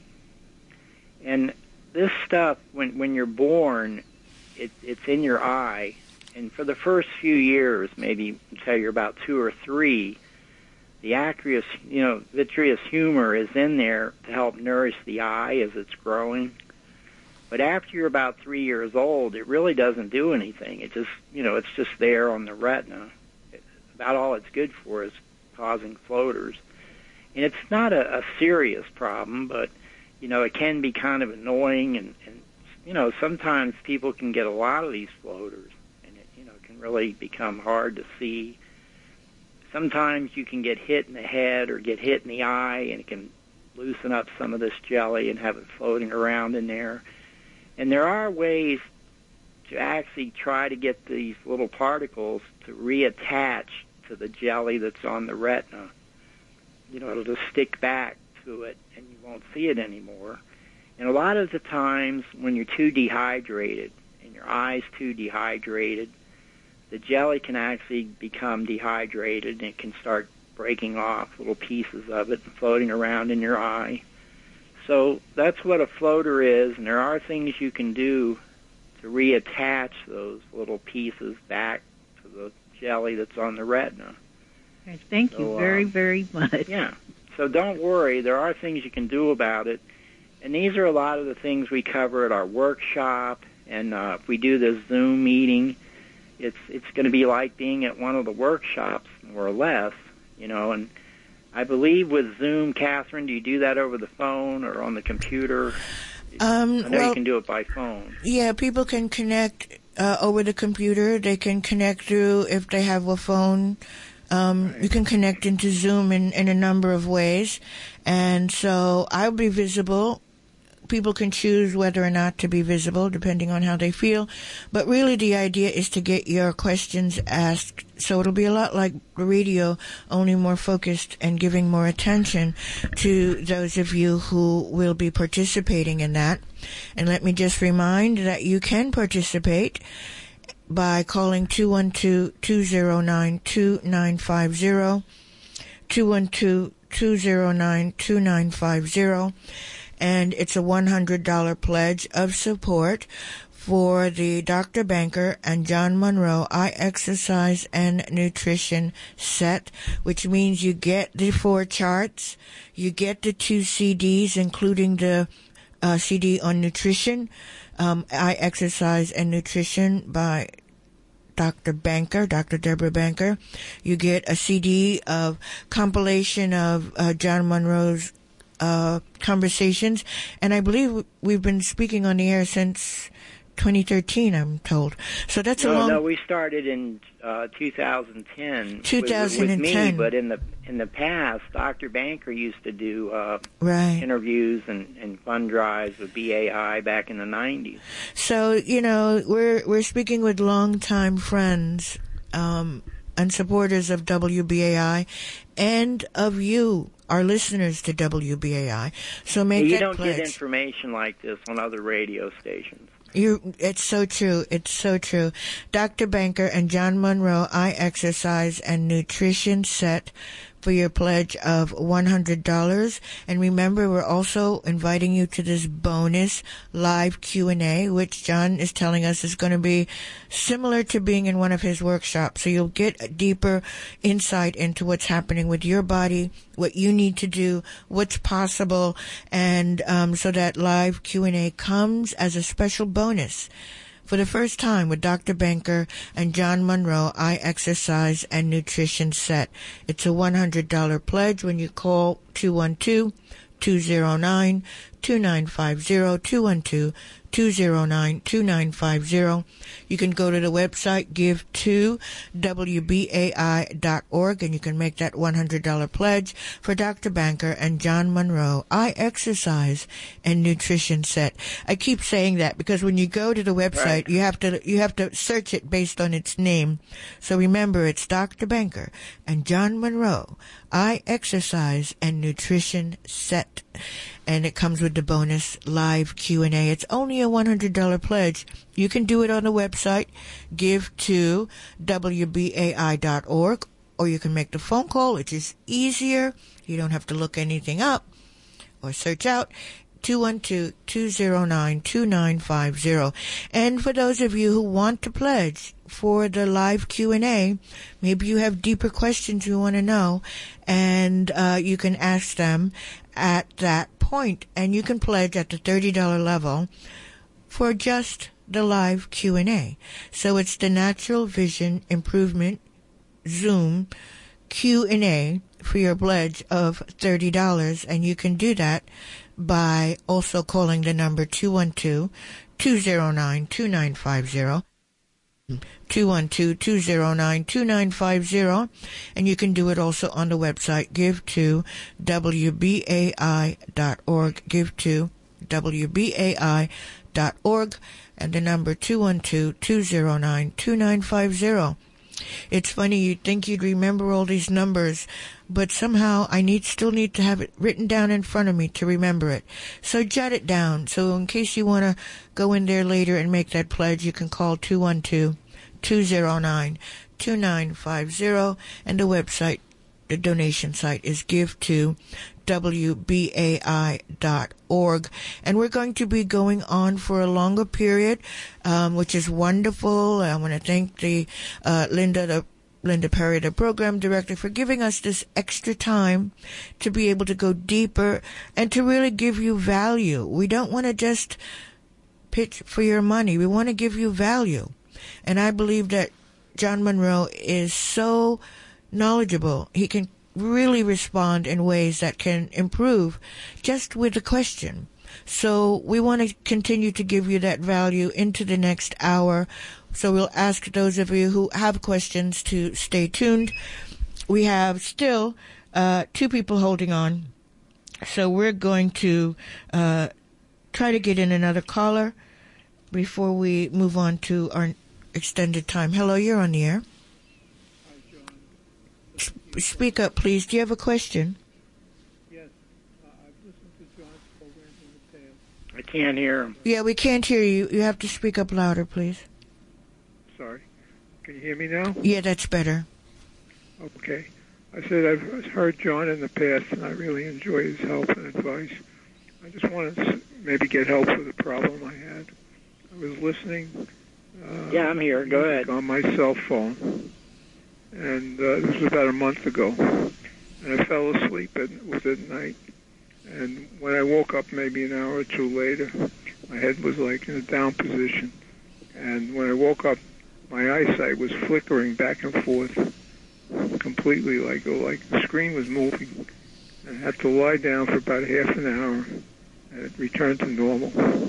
And this stuff, when when you're born, it, it's in your eye. And for the first few years, maybe until you're about two or three, the aqueous, you know, vitreous humor is in there to help nourish the eye as it's growing. But after you're about three years old, it really doesn't do anything. It just, you know, it's just there on the retina. About all it's good for is causing floaters. And it's not a, a serious problem, but, you know, it can be kind of annoying. And, and, you know, sometimes people can get a lot of these floaters, and it, you know, can really become hard to see. Sometimes you can get hit in the head or get hit in the eye, and it can loosen up some of this jelly and have it floating around in there. And there are ways to actually try to get these little particles to reattach to the jelly that's on the retina. You know, it'll just stick back to it, and you won't see it anymore. And a lot of the times when you're too dehydrated and your eye's too dehydrated, the jelly can actually become dehydrated, and it can start breaking off little pieces of it and floating around in your eye. So that's what a floater is, and there are things you can do to reattach those little pieces back to the jelly that's on the retina. Okay, thank So, you very, um, very much. Yeah. So don't worry. There are things you can do about it. And these are a lot of the things we cover at our workshop. And uh, if we do this Zoom meeting, it's it's going to be like being at one of the workshops, more or less, you know. And I believe with Zoom, Catherine, do you do that over the phone or on the computer? Um, I know well, you can do it by phone. Yeah, people can connect uh, over the computer. They can connect through, if they have a phone. Um, Right. You can connect into Zoom in, in a number of ways. And so I'll be visible. People can choose whether or not to be visible, depending on how they feel. But really the idea is to get your questions asked. So it'll be a lot like radio, only more focused and giving more attention to those of you who will be participating in that. And let me just remind that you can participate by calling two one two, two zero nine, two nine five zero, two one two, two zero nine, two nine five zero. And it's a one hundred dollars pledge of support for the Doctor Banker and John Monroe I Exercise and Nutrition set, which means you get the four charts, you get the two C Ds, including the uh, C D on nutrition, um, I Exercise and Nutrition by Doctor Banker, Doctor Deborah Banker. You get a C D of compilation of uh, John Monroe's uh, conversations, and I believe we've been speaking on the air since twenty thirteen, I'm told. So that's no, a long... No, we started in uh, two thousand ten. two thousand ten. With, with me, but in the in the past, Doctor Banker used to do uh, right. interviews and, and fund drives with B A I back in the nineties. So, you know, we're we're speaking with longtime friends um, and supporters of W B A I and of you, our listeners to W B A I. So make you that don't pledge. get information like this on other radio stations. You, it's so true. It's so true. Doctor Banker and John Monroe I Exercise and Nutrition set for your pledge of one hundred dollars. And remember, we're also inviting you to this bonus live Q and A, which John is telling us is going to be similar to being in one of his workshops. So you'll get a deeper insight into what's happening with your body, what you need to do, what's possible, and um, so that live Q and A comes as a special bonus for the first time with Doctor Banker and John Monroe I Exercise and Nutrition set. It's a one hundred dollars pledge when you call two one two, two zero nine, two nine five zero, two one two, two zero nine, two nine five zero. You can go to the website give to W B A I dot org and you can make that one hundred dollars pledge for Doctor Banker and John Monroe I Exercise and Nutrition set. I keep saying that because when you go to the website, right. you have to you have to search it based on its name. So remember, it's Doctor Banker and John Monroe I Exercise and Nutrition set. And it comes with the bonus live Q and A. It's only a one hundred dollars pledge. You can do it on the website, give to W B A I dot org, or you can make the phone call, which is easier. You don't have to look anything up or search out. two one two, two zero nine, two nine five zero. And for those of you who want to pledge for the live Q and A, maybe you have deeper questions you want to know, and uh, you can ask them at that point, and you can pledge at the thirty dollars level for just the live Q and A. So it's the Natural Vision Improvement Zoom Q and A for your pledge of thirty dollars, and you can do that by also calling the number two one two, two zero nine, two nine five zero. two one two, two zero nine, two nine five zero, and you can do it also on the website give to W B A I dot org, give to W B A I dot org, and the number two one two, two zero nine, two nine five zero. It's funny, you'd think you'd remember all these numbers, but somehow I need still need to have it written down in front of me to remember it. So jot it down. So in case you want to go in there later and make that pledge, you can call two one two, two zero nine, two nine five zero, and the website, the donation site is give to W B A I dot org. And we're going to be going on for a longer period, um, which is wonderful. I want to thank the uh, Linda, the Linda Perry, the program director, for giving us this extra time to be able to go deeper and to really give you value. We don't want to just pitch for your money. We want to give you value. And I believe that John Monroe is so knowledgeable. He can really respond in ways that can improve just with a question. So we want to continue to give you that value into the next hour. So we'll ask those of you who have questions to stay tuned. We have still uh, two people holding on. So we're going to uh, try to get in another caller before we move on to our extended time. Hello, you're on the air. Speak up, please. Do you have a question? Yes. Uh, I've listened to John's programs in the past. I can't hear him. Yeah, we can't hear you. You have to speak up louder, please. Sorry. Can you hear me now? Yeah, that's better. Okay. I said I've heard John in the past, and I really enjoy his help and advice. I just wanted to maybe get help with a problem I had. I was listening. Uh, yeah, I'm here. Go ahead. On my cell phone, and uh, this was about a month ago, and I fell asleep at, with it at night. And when I woke up, maybe an hour or two later, my head was like in a down position. And when I woke up, my eyesight was flickering back and forth completely, like like the screen was moving. I had to lie down for about half an hour, and it returned to normal.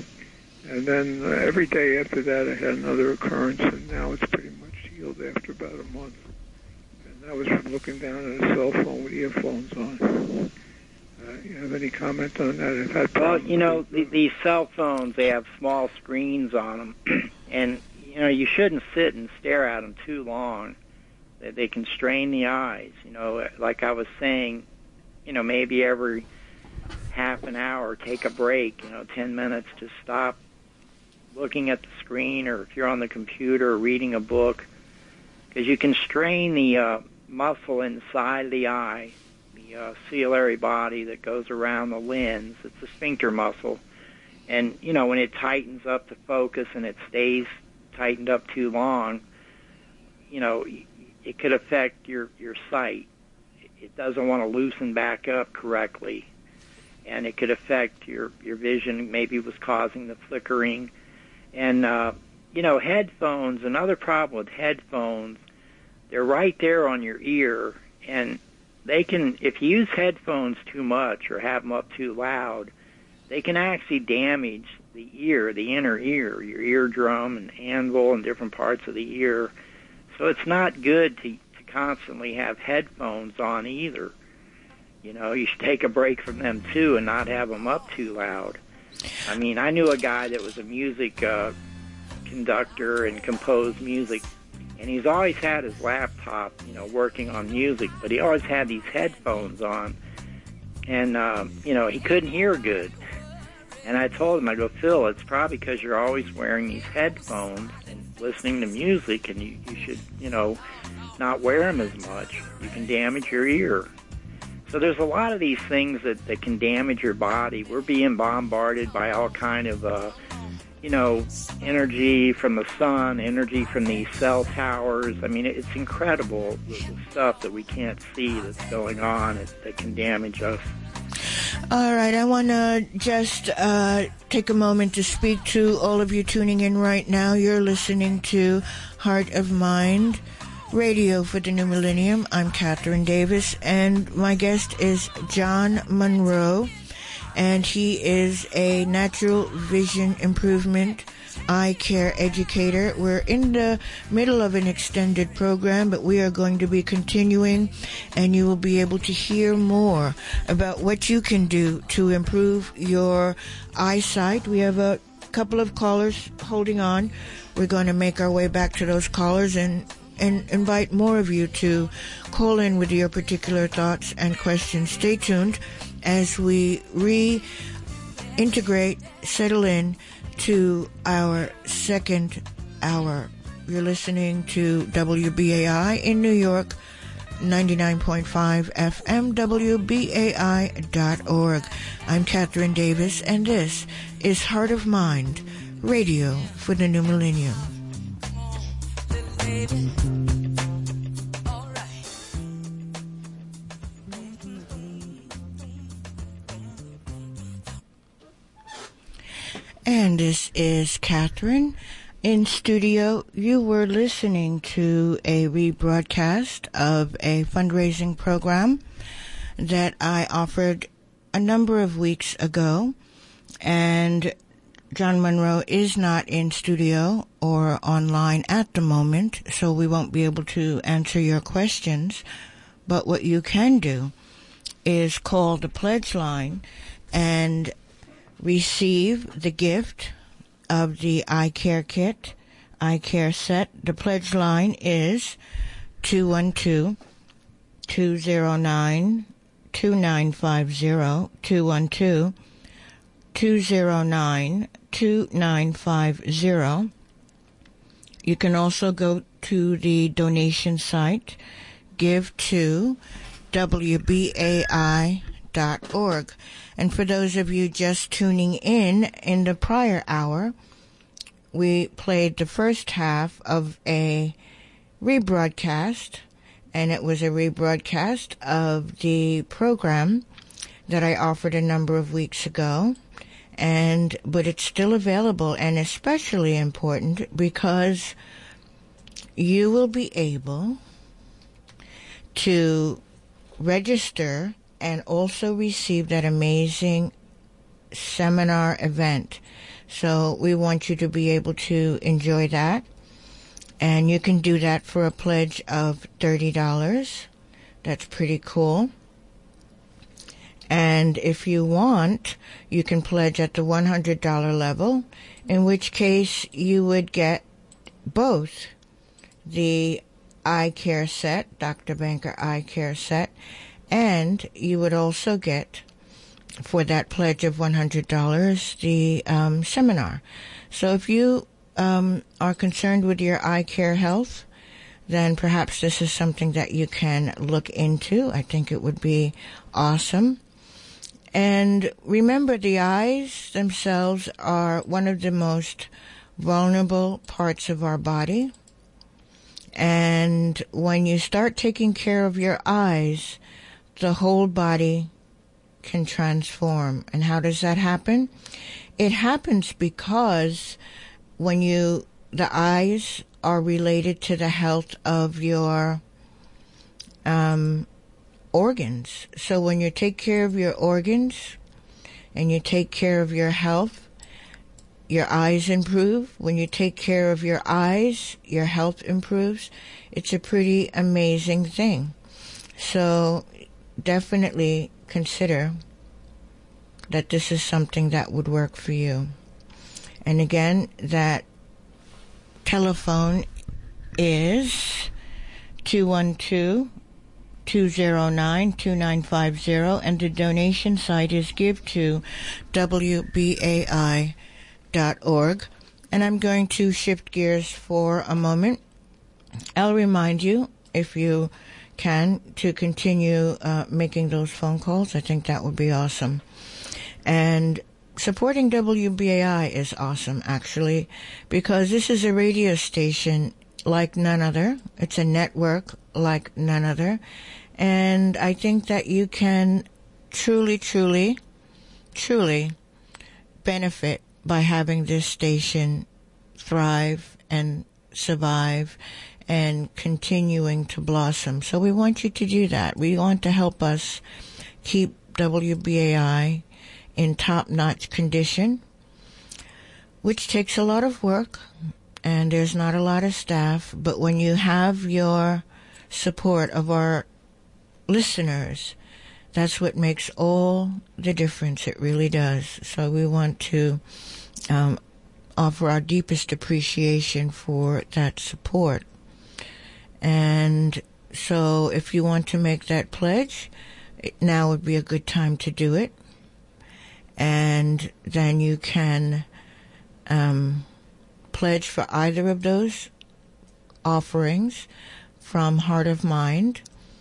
And then uh, every day after that, I had another occurrence, and now it's pretty much healed after about a month. And that was from looking down at a cell phone with earphones on. Uh, you have any comment on that? I've had well, you know, the, these cell phones, they have small screens on them, and, you know, you shouldn't sit and stare at them too long. They, they can strain the eyes. You know, like I was saying, you know, maybe every half an hour, take a break, you know, ten minutes to stop looking at the screen, or if you're on the computer or reading a book, because you can strain the uh, muscle inside the eye, the uh, ciliary body that goes around the lens. It's a sphincter muscle. And, you know, when it tightens up the focus and it stays tightened up too long, you know, it could affect your, your sight. It doesn't want to loosen back up correctly. And it could affect your, your vision, maybe was causing the flickering. And, uh, you know, headphones, another problem with headphones, they're right there on your ear, and they can, if you use headphones too much or have them up too loud, they can actually damage the ear, the inner ear, your eardrum and anvil and different parts of the ear. So it's not good to, to constantly have headphones on either. You know, you should take a break from them too and not have them up too loud. I mean, I knew a guy that was a music uh, conductor and composed music, and he's always had his laptop, you know, working on music, but he always had these headphones on, and, uh, you know, he couldn't hear good. And I told him, I go, Phil, it's probably because you're always wearing these headphones and listening to music, and you, you should, you know, not wear them as much. You can damage your ear. So there's a lot of these things that, that can damage your body. We're being bombarded by all kind of, uh, you know, energy from the sun, energy from these cell towers. I mean, it's incredible, the, the stuff that we can't see that's going on that, that can damage us. All right, I want to just uh, take a moment to speak to all of you tuning in right now. You're listening to Heart of Mind Radio for the New Millennium. I'm Catherine Davis, and my guest is John Monroe, and he is a natural vision improvement eye care educator. We're in the middle of an extended program, but we are going to be continuing, and you will be able to hear more about what you can do to improve your eyesight. We have a couple of callers holding on. We're going to make our way back to those callers and and invite more of you to call in with your particular thoughts and questions. Stay tuned as we reintegrate, settle in to our second hour. You're listening to W B A I in New York, ninety-nine point five F M, W B A I dot org. I'm Catherine Davis, and this is Heart of Mind, radio for the New Millennium. And this is Catherine in studio. You were listening to a rebroadcast of a fundraising program that I offered a number of weeks ago, and John Monroe is not in studio or online at the moment, so we won't be able to answer your questions. But what you can do is call the pledge line and receive the gift of the eye care kit, eye care set. The pledge line is two one two, two zero nine, two nine five zero, two one two, two zero nine, two nine five zero. You can also go to the donation site, give to W B A I dot org. And for those of you just tuning in, in the prior hour, we played the first half of a rebroadcast, and it was a rebroadcast of the program that I offered a number of weeks ago. And but it's still available, and especially important because you will be able to register and also receive that amazing seminar event. So we want you to be able to enjoy that, and you can do that for a pledge of thirty dollars. That's pretty cool. And if you want, you can pledge at the one hundred dollars level, in which case you would get both the eye care set, Doctor Banker eye care set, and you would also get, for that pledge of one hundred dollars, the um, seminar. So if you um, are concerned with your eye care health, then perhaps this is something that you can look into. I think it would be awesome. And remember, the eyes themselves are one of the most vulnerable parts of our body. And when you start taking care of your eyes, the whole body can transform. And how does that happen? It happens because when you, the eyes are related to the health of your um organs. So when you take care of your organs and you take care of your health, your eyes improve. When you take care of your eyes, your health improves. It's a pretty amazing thing. So definitely consider that this is something that would work for you. And again, that telephone is two one two, two zero nine, two nine five zero, and the donation site is give to W B A I dot org. And I'm going to shift gears for a moment. I'll remind you, if you can, to continue uh, making those phone calls. I think that would be awesome. And supporting W B A I is awesome, actually, because this is a radio station like none other. It's a network like none other. And I think that you can truly, truly, truly benefit by having this station thrive and survive and continuing to blossom. So we want you to do that. We want to help us keep W B A I in top-notch condition, which takes a lot of work, and there's not a lot of staff. But when you have your support of our listeners, that's what makes all the difference. It really does. So we want to um, offer our deepest appreciation for that support. And so if you want to make that pledge, now would be a good time to do it. And then you can um, pledge for either of those offerings from Heart of Mind.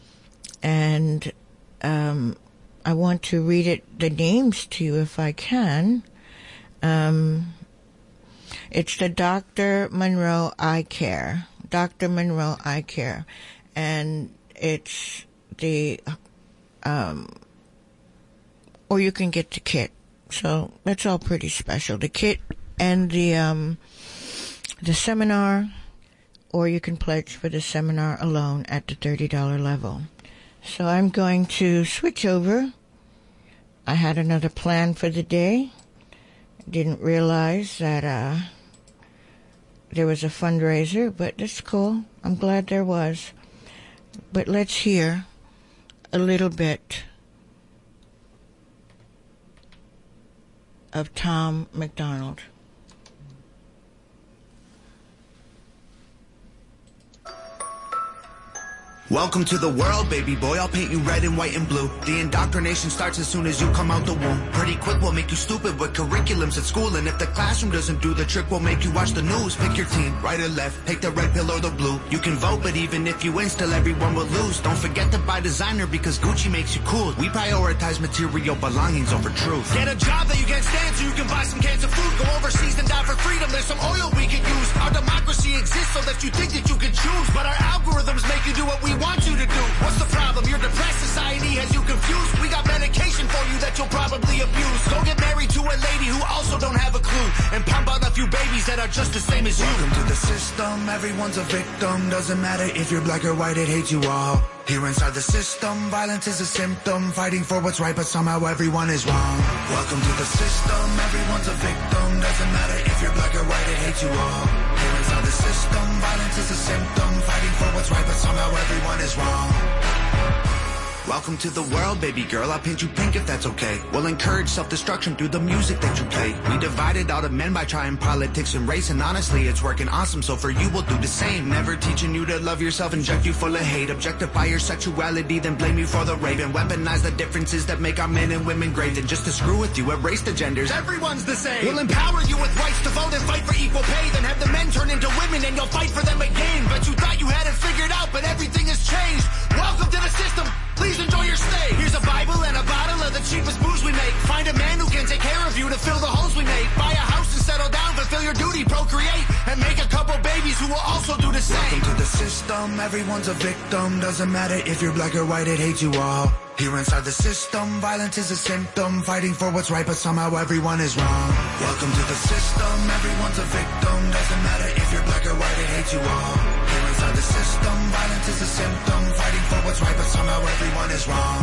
And um, I want to read it, the names to you if I can. Um, it's the Doctor Monroe Eye Care. Doctor Monroe Eye Care. And it's the, um, or you can get the kit. So that's all pretty special. The kit and the, um, the seminar, or you can pledge for the seminar alone at the thirty dollars level. So I'm going to switch over. I had another plan for the day. Didn't realize that uh, there was a fundraiser, but that's cool. I'm glad there was. But let's hear a little bit of Tom MacDonald. Welcome to the world, baby boy. I'll paint you red and white and blue. The indoctrination starts as soon as you come out the womb. Pretty quick, we'll make you stupid with curriculums at school. And if the classroom doesn't do the trick, we'll make you watch the news. Pick your team, right or left. Take the red pill or the blue. You can vote, but even if you win, still everyone will lose. Don't forget to buy designer because Gucci makes you cool. We prioritize material belongings over truth. Get a job that you can't stand so you can buy some cans of food. Go overseas and die for freedom. There's some oil we can use. Our democracy exists so that you think that you can choose. But our algorithms make you do what we want you to do. What's the problem? Your depressed society has you confused. We got medication for you that you'll probably abuse. Go get married to a lady who also don't have a clue. And pump out a few babies that are just the same as you. Welcome to the system. Everyone's a victim. Doesn't matter if you're black or white, it hates you all. Here inside the system, violence is a symptom. Fighting for what's right, but somehow everyone is wrong. Welcome to the system. Everyone's a victim. Doesn't matter if you're black or white, it hates you all. Here inside the system, violence is a symptom. Fighting for what's right, but somehow everyone is wrong. Welcome to the world, baby girl. I'll paint you pink if that's okay. We'll encourage self-destruction through the music that you play. We divided all the men by trying politics and race, and honestly, it's working awesome, so for you, we'll do the same. Never teaching you to love yourself, inject you full of hate. Objectify your sexuality, then blame you for the rape. And weaponize the differences that make our men and women great. And just to screw with you, erase the genders. Everyone's the same. We'll empower you with rights to vote and fight for equal pay. Then have the men turn into women and you'll fight for them again. But you thought you had it figured out, but everything has changed. Welcome to the system. Please enjoy your stay. Here's a Bible and a bottle of the cheapest booze we make. Find a man who can take care of you to fill the holes we make. Buy a house and settle down, fulfill your duty, procreate, and make a couple babies who will also do the same. Welcome to the system. Everyone's a victim. Doesn't matter if you're black or white, it hates you all. Here inside the system, violence is a symptom. Fighting for what's right, but somehow everyone is wrong. Welcome to the system. Everyone's a victim. Doesn't matter if you're black or white, it hates you all. Here inside the system, violence is a symptom. Fighting for what's right, but somehow everyone is wrong.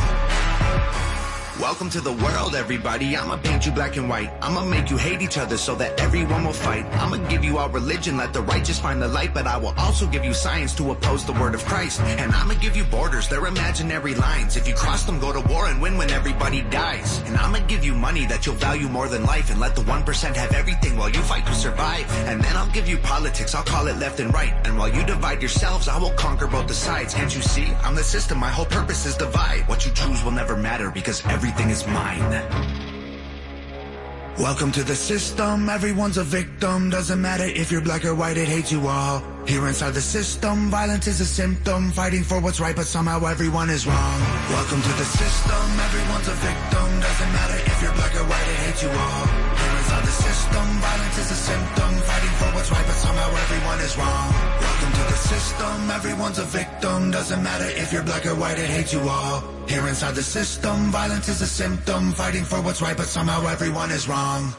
Welcome to the world, everybody. I'ma paint you black and white. I'ma make you hate each other so that everyone will fight. I'ma give you all religion, let the righteous find the light. But I will also give you science to oppose the word of Christ. And I'ma give you borders, they're imaginary lines. If you cross them, go to war and win when everybody dies. And I'ma give you money that you'll value more than life. And let the one percent have everything while you fight to survive. And then I'll give you politics, I'll call it left and right. And while you divide yourselves, I will conquer both the sides. Can't you see? I'm the system, my whole purpose is divide. What you choose will never matter because everything Everything is mine. Welcome to the system. Everyone's a victim. Doesn't matter if you're black or white, it hates you all. Here inside the system, violence is a symptom. Fighting for what's right, but somehow everyone is wrong. Welcome to the system. Everyone's a victim. Doesn't matter if you're black or white, it hates you all. Here inside the system, violence is a symptom. Fighting for what's right, but somehow everyone is wrong. Welcome to the system. Everyone's a victim. Doesn't matter if you're black or white, it hates you all. Here inside the system, violence is a symptom. Fighting for what's right, but somehow everyone is wrong.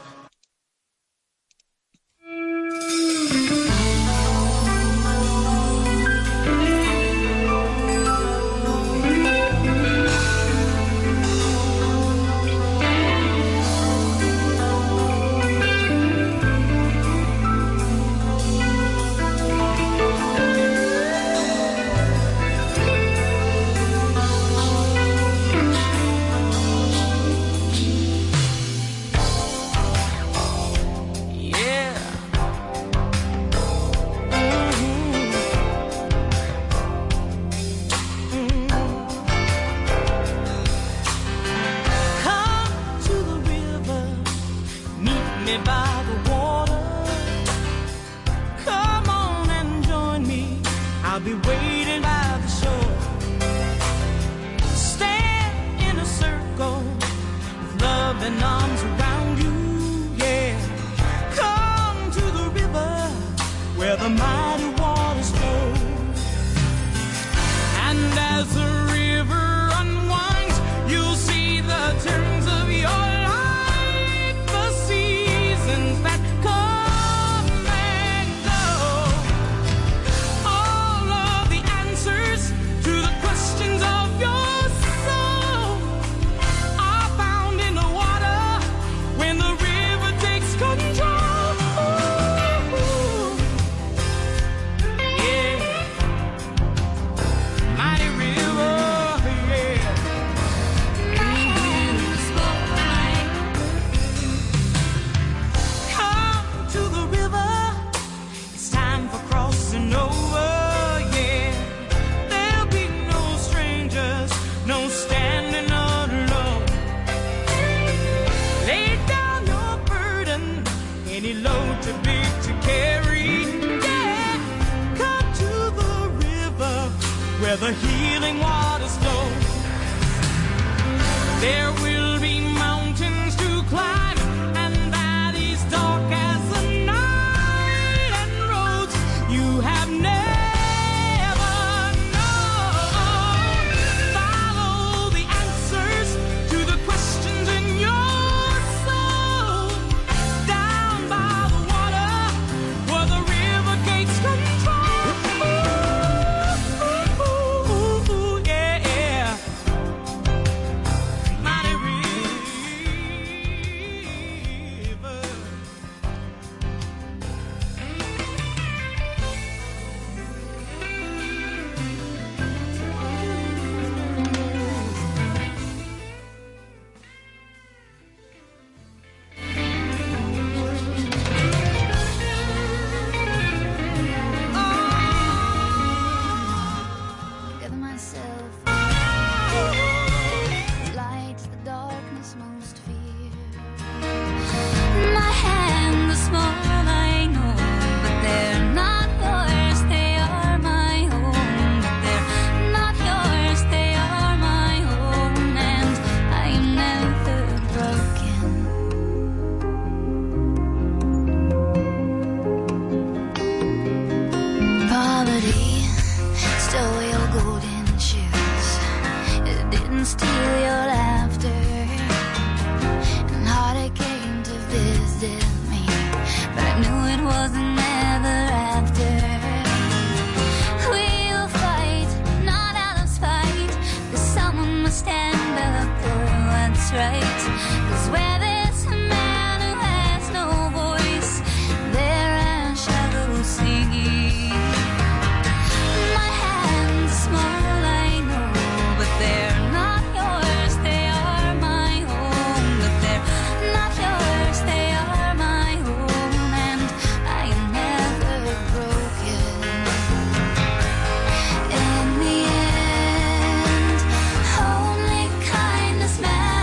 Mighty river where the healing waters flow. There will be mountains to climb and valleys dark as the night, and roads you have never known. Follow the answers to the questions in your soul. Down by the water where the river gates control. Ooh, ooh, yeah. Mighty river. Gather myself, light the darkness most fear. My hands are small, I know, but they're not yours. They are my own, but they're not yours. They are my own, and I am never broken. Poverty stole your golden shoes. It didn't steal your laughter. And heartache came to visit me, but I knew it wasn't ever after. We'll fight, not out of spite, 'cause someone must stand up. Oh, that's right. 'Cause where there's a man who has no voice, there are shadows singing. My hands are small, I know, but they're not yours. They are my own, but they're not yours. They are my own, and I am never broken. In the end, only kindness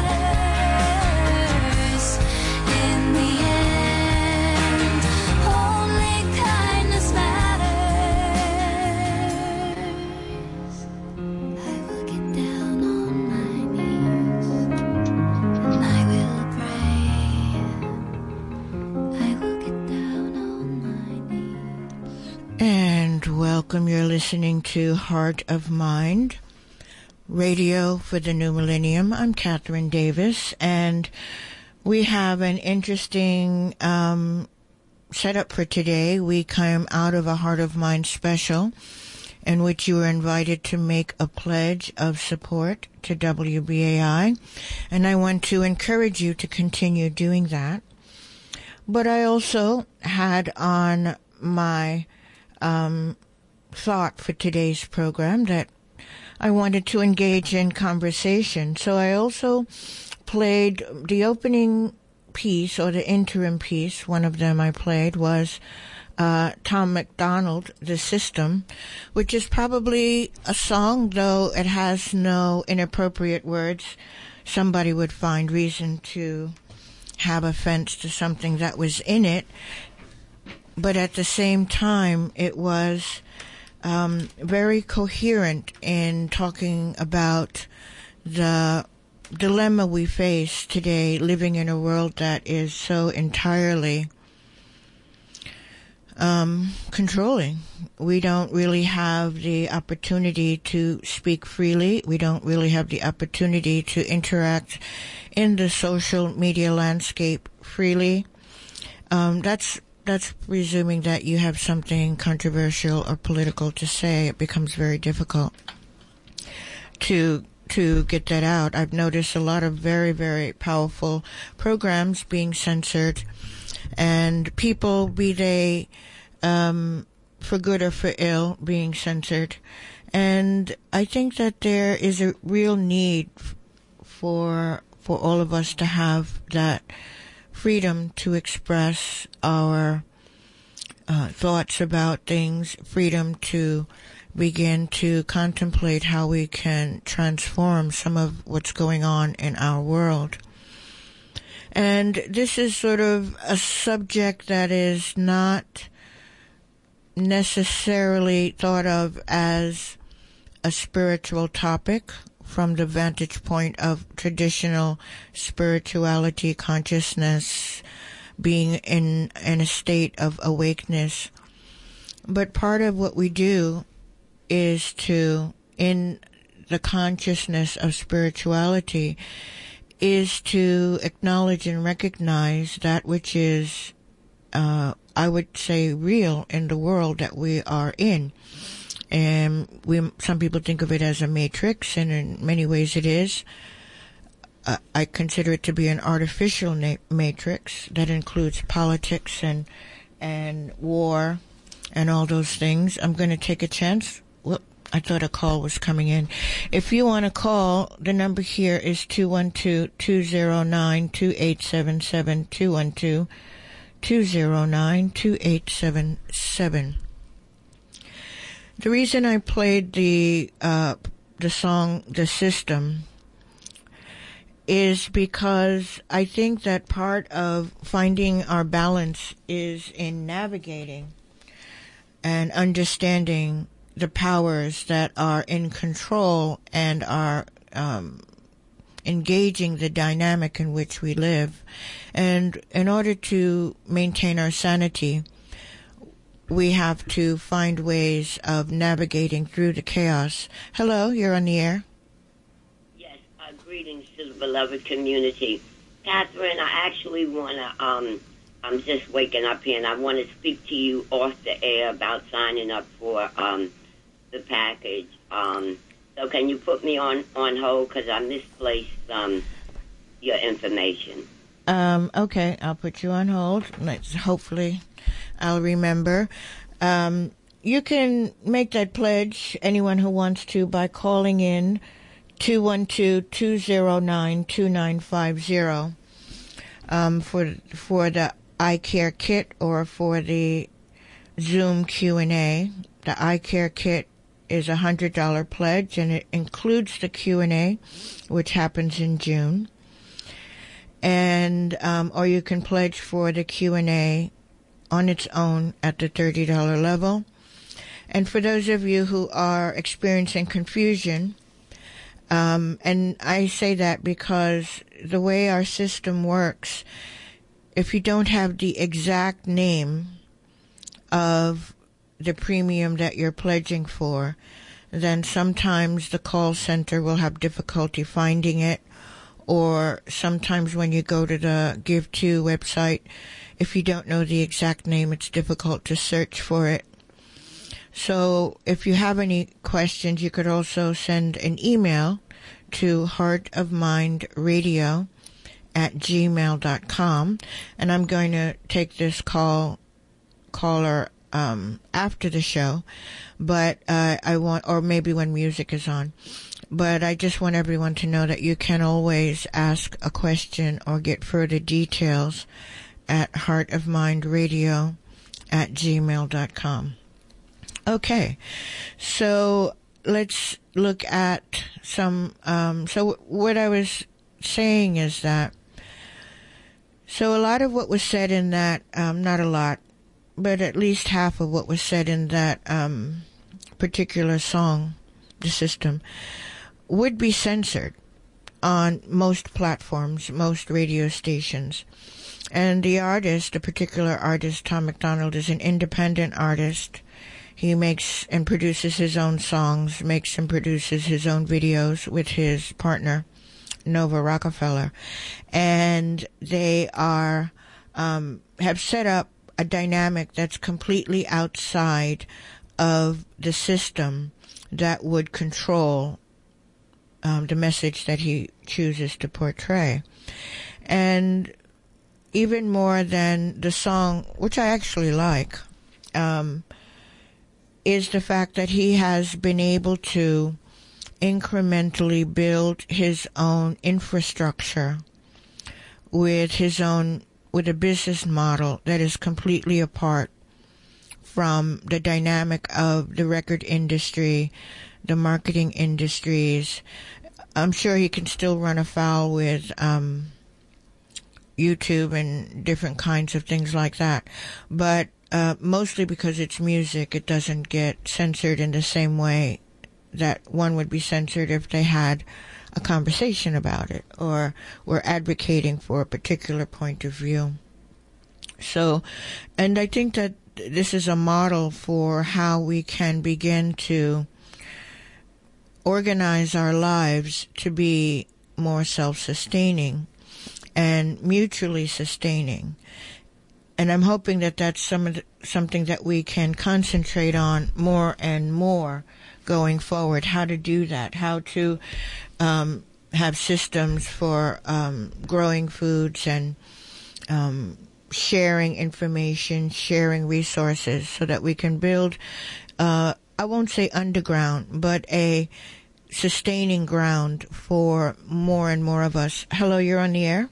matters. In the end, only kindness matters. I will get down on my knees and I will pray. I will get down on my knees. And welcome. You're listening to Heart of Mind, radio for the new millennium. I'm Catherine Davis, and we have an interesting um, setup for today. We came out of a Heart of Mind special in which you were invited to make a pledge of support to W B A I, and I want to encourage you to continue doing that. But I also had on my um, thought for today's program that I wanted to engage in conversation. So I also played the opening piece, or the interim piece. One of them I played was uh, Tom MacDonald, The System, which is probably a song, though it has no inappropriate words. Somebody would find reason to have offense to something that was in it. But at the same time, it was um, very coherent in talking about the dilemma we face today, living in a world that is so entirely um, controlling. We don't really have the opportunity to speak freely. We don't really have the opportunity to interact in the social media landscape freely. Um, that's That's presuming that you have something controversial or political to say. It becomes very difficult to to get that out. I've noticed a lot of very, very powerful programs being censored, and people, be they um, for good or for ill, being censored. And I think that there is a real need for for all of us to have that freedom to express our uh, thoughts about things, freedom to begin to contemplate how we can transform some of what's going on in our world. And this is sort of a subject that is not necessarily thought of as a spiritual topic from the vantage point of traditional spirituality, consciousness, being in, in a state of awakeness. But part of what we do is to, in the consciousness of spirituality, is to acknowledge and recognize that which is, uh, I would say, real in the world that we are in. And we, some people think of it as a matrix, and in many ways it is. Uh, I consider it to be an artificial na- matrix that includes politics and and war and all those things. I'm going to take a chance. Whoop, I thought a call was coming in. If you want to call, the number here is two one two, two zero nine, two eight seven seven, two one two, two zero nine, two eight seven seven. The reason I played the uh, the song "The System" is because I think that part of finding our balance is in navigating and understanding the powers that are in control and are um, engaging the dynamic in which we live. And in order to maintain our sanity, we have to find ways of navigating through the chaos. Hello, you're on the air. Yes, uh, greetings to the beloved community. Catherine, I actually want to, um, I'm just waking up here, and I want to speak to you off the air about signing up for um, the package. Um, so can you put me on, on hold, because I misplaced um, your information. Um, okay, I'll put you on hold. Let's hopefully I'll remember. Um, you can make that pledge, anyone who wants to, by calling in two one two, two zero nine, two nine five zero um, for for the iCare kit or for the Zoom Q and A. The iCare kit is a one hundred dollars pledge, and it includes the Q and A, which happens in June. And um, or you can pledge for the Q and A on its own at the thirty dollars level. And for those of you who are experiencing confusion, um, and I say that because the way our system works, if you don't have the exact name of the premium that you're pledging for, then sometimes the call center will have difficulty finding it, or sometimes when you go to the Give To website, if you don't know the exact name, it's difficult to search for it. So if you have any questions, you could also send an email to heartofmindradio at gmail dot com. And I'm going to take this call caller um, after the show, but uh, I want, or maybe when music is on. But I just want everyone to know that you can always ask a question or get further details at heartofmindradio at gmail dot com. Okay, so let's look at some, um, so what I was saying is that, so a lot of what was said in that, um, not a lot, but at least half of what was said in that um, particular song, The System, would be censored on most platforms, most radio stations. And the artist, the particular artist, Tom MacDonald, is an independent artist. He makes and produces his own songs, makes and produces his own videos with his partner, Nova Rockefeller. And they are, um, have set up a dynamic that's completely outside of the system that would control um, the message that he chooses to portray. And even more than the song, which I actually like, um, is the fact that he has been able to incrementally build his own infrastructure with his own, with a business model that is completely apart from the dynamic of the record industry, the marketing industries. I'm sure he can still run afoul with um, YouTube and different kinds of things like that. But uh, mostly because it's music, it doesn't get censored in the same way that one would be censored if they had a conversation about it or were advocating for a particular point of view. So, and I think that this is a model for how we can begin to organize our lives to be more self-sustaining and mutually sustaining. And I'm hoping that that's some of the, something that we can concentrate on more and more going forward, how to do that, how to um, have systems for um, growing foods and um, sharing information, sharing resources so that we can build, uh, I won't say underground, but a sustaining ground for more and more of us. Hello, you're on the air.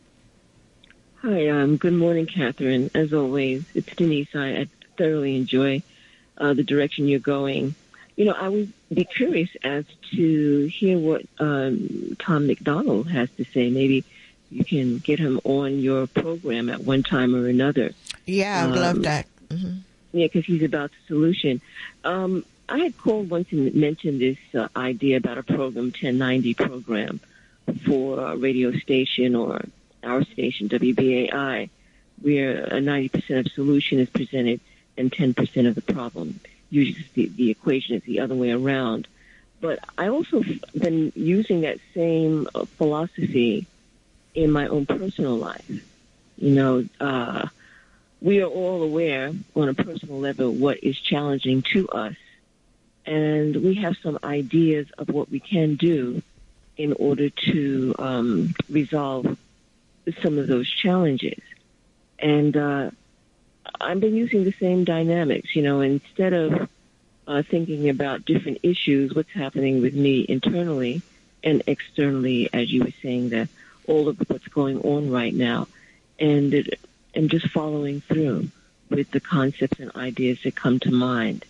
Hi, um, good morning, Catherine. As always, it's Denise. I, I thoroughly enjoy uh, the direction you're going. You know, I would be curious as to hear what um, Tom McDonald has to say. Maybe you can get him on your program at one time or another. Yeah, I would um, love that. Mm-hmm. Yeah, because he's about the solution. Um, I had called once and mentioned this uh, idea about a program, ten ninety program, for a radio station or our station, W B A I, where a ninety percent of solution is presented and ten percent of the problem. Usually the, the equation is the other way around. But I also been using that same uh, philosophy in my own personal life. You know, uh, we are all aware on a personal level what is challenging to us, and we have some ideas of what we can do in order to um, resolve some of those challenges. And uh, I've been using the same dynamics, you know, instead of uh, thinking about different issues, what's happening with me internally and externally, as you were saying, that all of what's going on right now, and it, and just following through with the concepts and ideas that come to mind.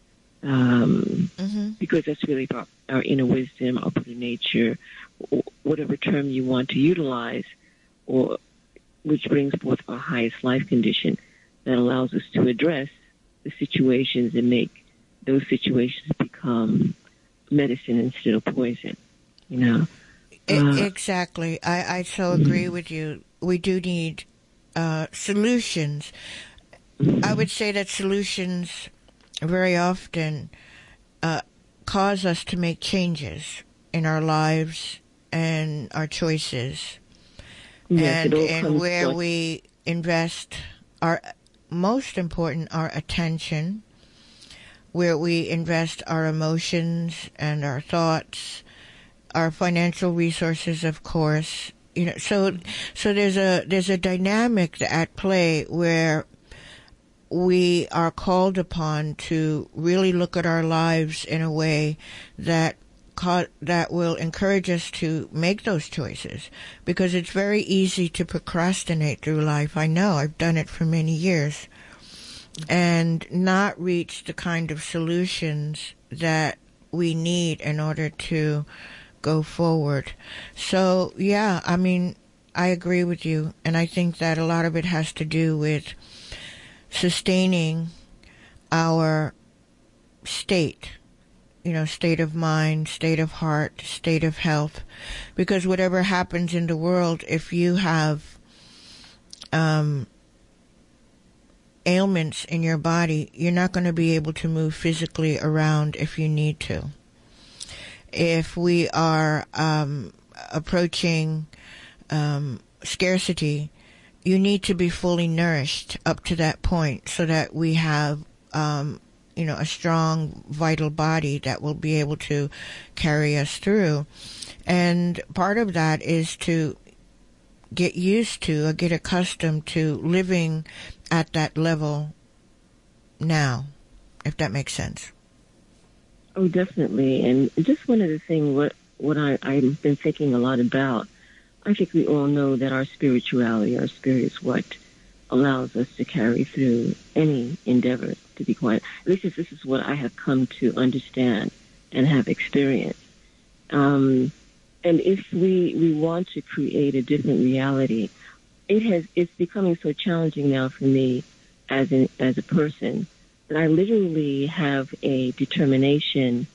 Um, mm-hmm. Because that's really about our inner wisdom, our Buddha nature, whatever term you want to utilize, or which brings forth our highest life condition that allows us to address the situations and make those situations become medicine instead of poison, you know? Uh, exactly. I, I so agree with you. We do need uh, solutions. Mm-hmm. I would say that solutions very often uh, cause us to make changes in our lives and our choices. Yes, and and where like- we invest our, most important, our attention, where we invest our emotions and our thoughts, our financial resources, of course. You know, so so there's a there's a dynamic at play where we are called upon to really look at our lives in a way that that will encourage us to make those choices, because it's very easy to procrastinate through life. I know, I've done it for many years, and not reach the kind of solutions that we need in order to go forward. So, yeah, I mean, I agree with you, and I think that a lot of it has to do with sustaining our state, you know, state of mind, state of heart, state of health, because whatever happens in the world, if you have um, ailments in your body, you're not going to be able to move physically around if you need to. If we are um, approaching um, scarcity, you need to be fully nourished up to that point so that we have um, you know, a strong, vital body that will be able to carry us through. And part of that is to get used to or get accustomed to living at that level now, if that makes sense. Oh, definitely. And just one other thing, what, what I, I've been thinking a lot about, I think we all know that our spirituality, our spirit is what allows us to carry through any endeavor, to be quite, at least this is what I have come to understand and have experienced. Um, and if we, we want to create a different reality, it has, it's becoming so challenging now for me as an, as a person that I literally have a determination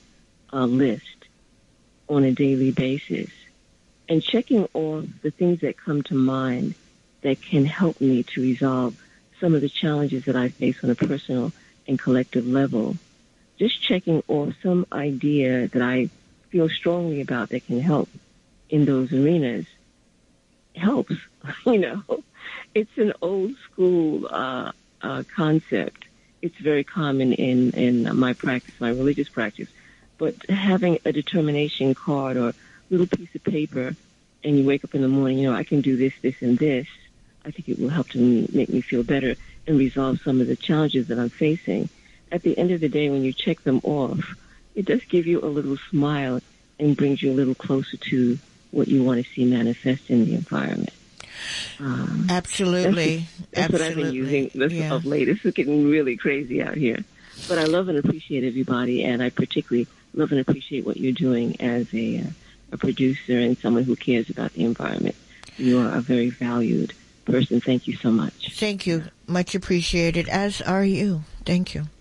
uh, list on a daily basis and checking off the things that come to mind that can help me to resolve some of the challenges that I face on a personal and collective level. Just checking off some idea that I feel strongly about that can help in those arenas helps. You know, it's an old school uh, uh, concept. It's very common in, in my practice, my religious practice. But having a determination card or little piece of paper, and you wake up in the morning, you know, I can do this, this, and this, I think it will help to make me feel better and resolve some of the challenges that I'm facing. At the end of the day, when you check them off, it does give you a little smile and brings you a little closer to what you want to see manifest in the environment. Um, Absolutely. That's, that's Absolutely. what I've been using this yeah. of late. It's getting really crazy out here. But I love and appreciate everybody, and I particularly love and appreciate what you're doing as a, uh, a producer and someone who cares about the environment. You are a very valued person. Thank you so much. Thank you. Much appreciated, as are you. Thank you.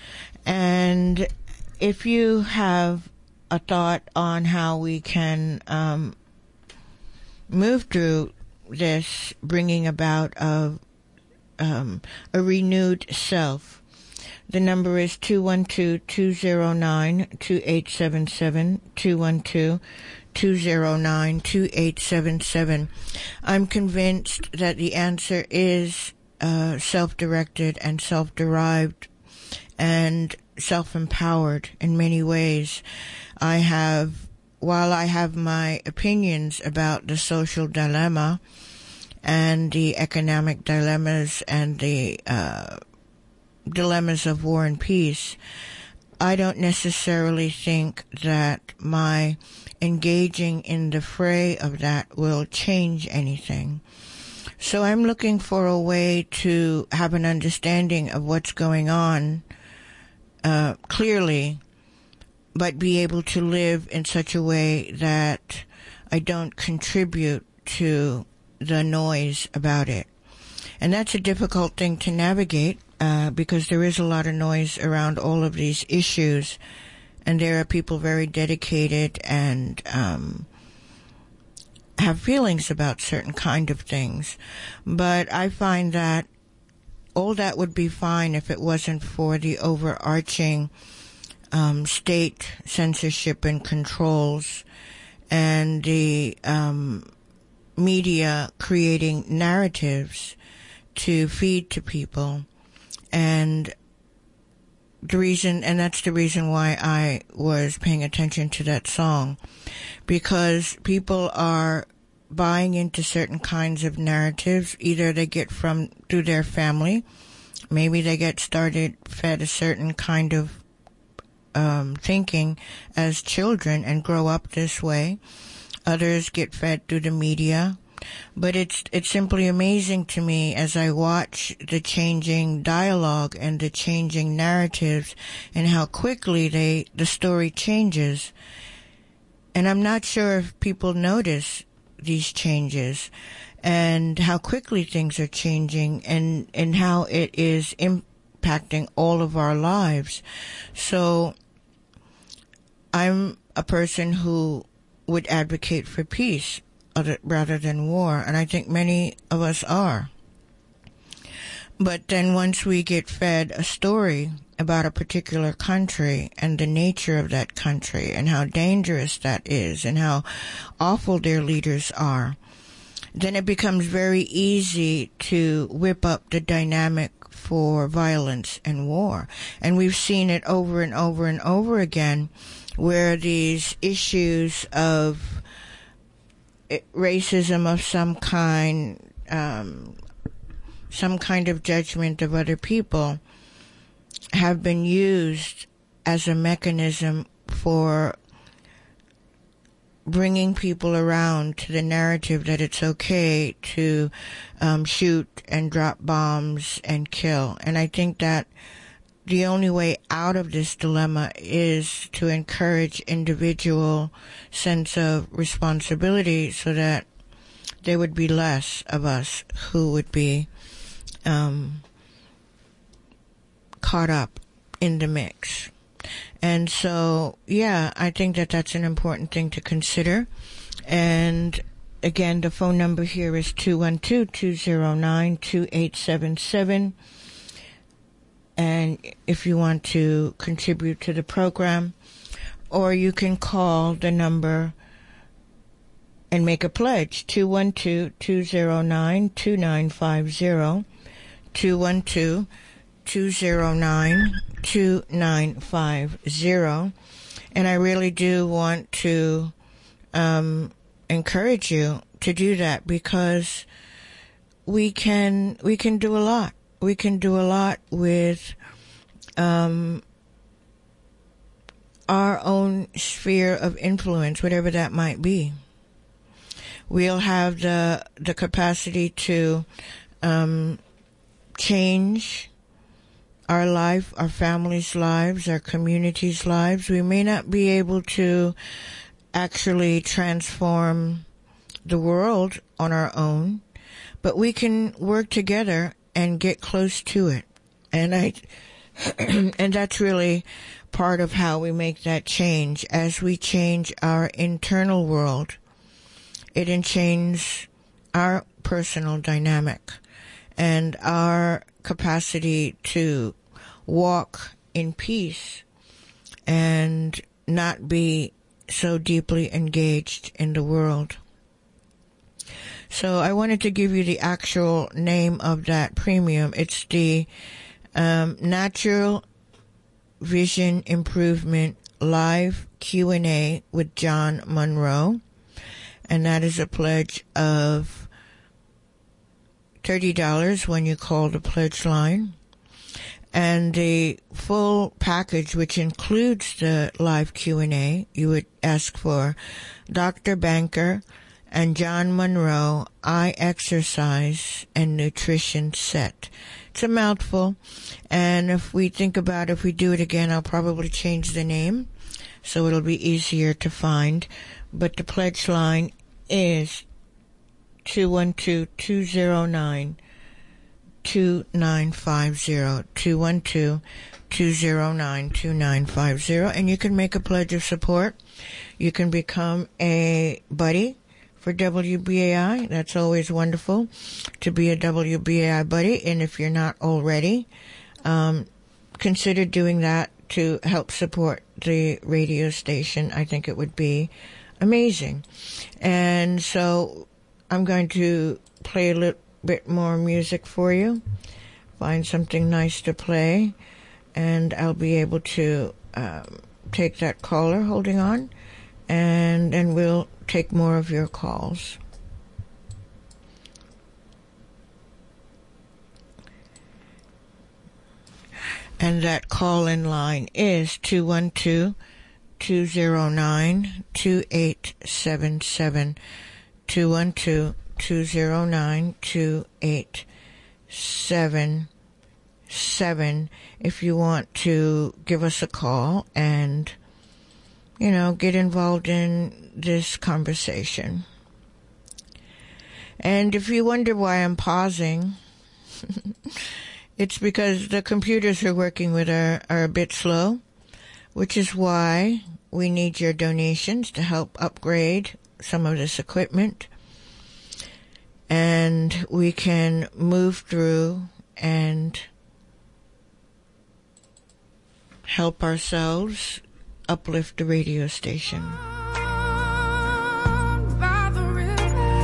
And if you have a thought on how we can um, move through this bringing about of um, a renewed self, the number is two one two, two zero nine, two eight seven seven, two one two, two zero nine, two eight seven seven. I'm convinced that the answer is uh, self-directed and self-derived and self-empowered in many ways. I have, while I have my opinions about the social dilemma and the economic dilemmas and the uh, dilemmas of war and peace, I don't necessarily think that my engaging in the fray of that will change anything. So I'm looking for a way to have an understanding of what's going on uh, clearly, but be able to live in such a way that I don't contribute to the noise about it. And that's a difficult thing to navigate uh, because there is a lot of noise around all of these issues, and there are people very dedicated and um, have feelings about certain kind of things. But I find that all that would be fine if it wasn't for the overarching um, state censorship and controls and the um, media creating narratives to feed to people. And the reason, and that's the reason why I was paying attention to that song, because people are buying into certain kinds of narratives. Either they get from through their family, maybe they get started fed a certain kind of um, thinking as children and grow up this way. Others get fed through the media. But it's it's simply amazing to me as I watch the changing dialogue and the changing narratives and how quickly they the story changes. And I'm not sure if people notice these changes and how quickly things are changing and, and how it is impacting all of our lives. So I'm a person who would advocate for peace rather than war, and I think many of us are. But then once we get fed a story about a particular country and the nature of that country and how dangerous that is and how awful their leaders are, then it becomes very easy to whip up the dynamic for violence and war. And we've seen it over and over and over again where these issues of racism of some kind, um, some kind of judgment of other people have been used as a mechanism for bringing people around to the narrative that it's okay to um, shoot and drop bombs and kill. And I think that the only way out of this dilemma is to encourage individual sense of responsibility so that there would be less of us who would be um, caught up in the mix. And so, yeah, I think that that's an important thing to consider. And again, the phone number here is two one two, two zero nine, two eight seven seven. And if you want to contribute to the program, or you can call the number and make a pledge, two one two, two zero nine, two nine five zero, two one two, two zero nine, two nine five zero. And I really do want to um, encourage you to do that, because we can we can do a lot. We can do a lot with um, our own sphere of influence, whatever that might be. We'll have the the capacity to um, change our life, our families' lives, our communities' lives. We may not be able to actually transform the world on our own, but we can work together and get close to it. And I, and that's really part of how we make that change. As we change our internal world, it can change our personal dynamic and our capacity to walk in peace and not be so deeply engaged in the world. So I wanted to give you the actual name of that premium. It's the um, Natural Vision Improvement Live Q and A with John Monroe. And that is a pledge of thirty dollars when you call the pledge line. And the full package, which includes the live Q and A, you would ask for Doctor Banker and John Monroe Eye Exercise and Nutrition Set. It's a mouthful, and if we think about it, if we do it again, I'll probably change the name so it'll be easier to find. But the pledge line is two one two, two zero nine, two nine five zero, two one two, two zero nine, two nine five zero, and you can make a pledge of support. You can become a buddy for W B A I. That's always wonderful to be a W B A I buddy. And if you're not already, um, consider doing that to help support the radio station. I think it would be amazing. And so I'm going to play a little bit more music for you, find something nice to play, and I'll be able to um, take that caller holding on, and then we'll take more of your calls. And that call-in line is two one two, two zero nine, two eight seven seven, two one two, two zero nine, two eight seven seven if you want to give us a call and, you know, get involved in this conversation. And if you wonder why I'm pausing, it's because the computers we're working with are, are a bit slow, which is why we need your donations to help upgrade some of this equipment. And we can move through and help ourselves uplift the radio station. By the river,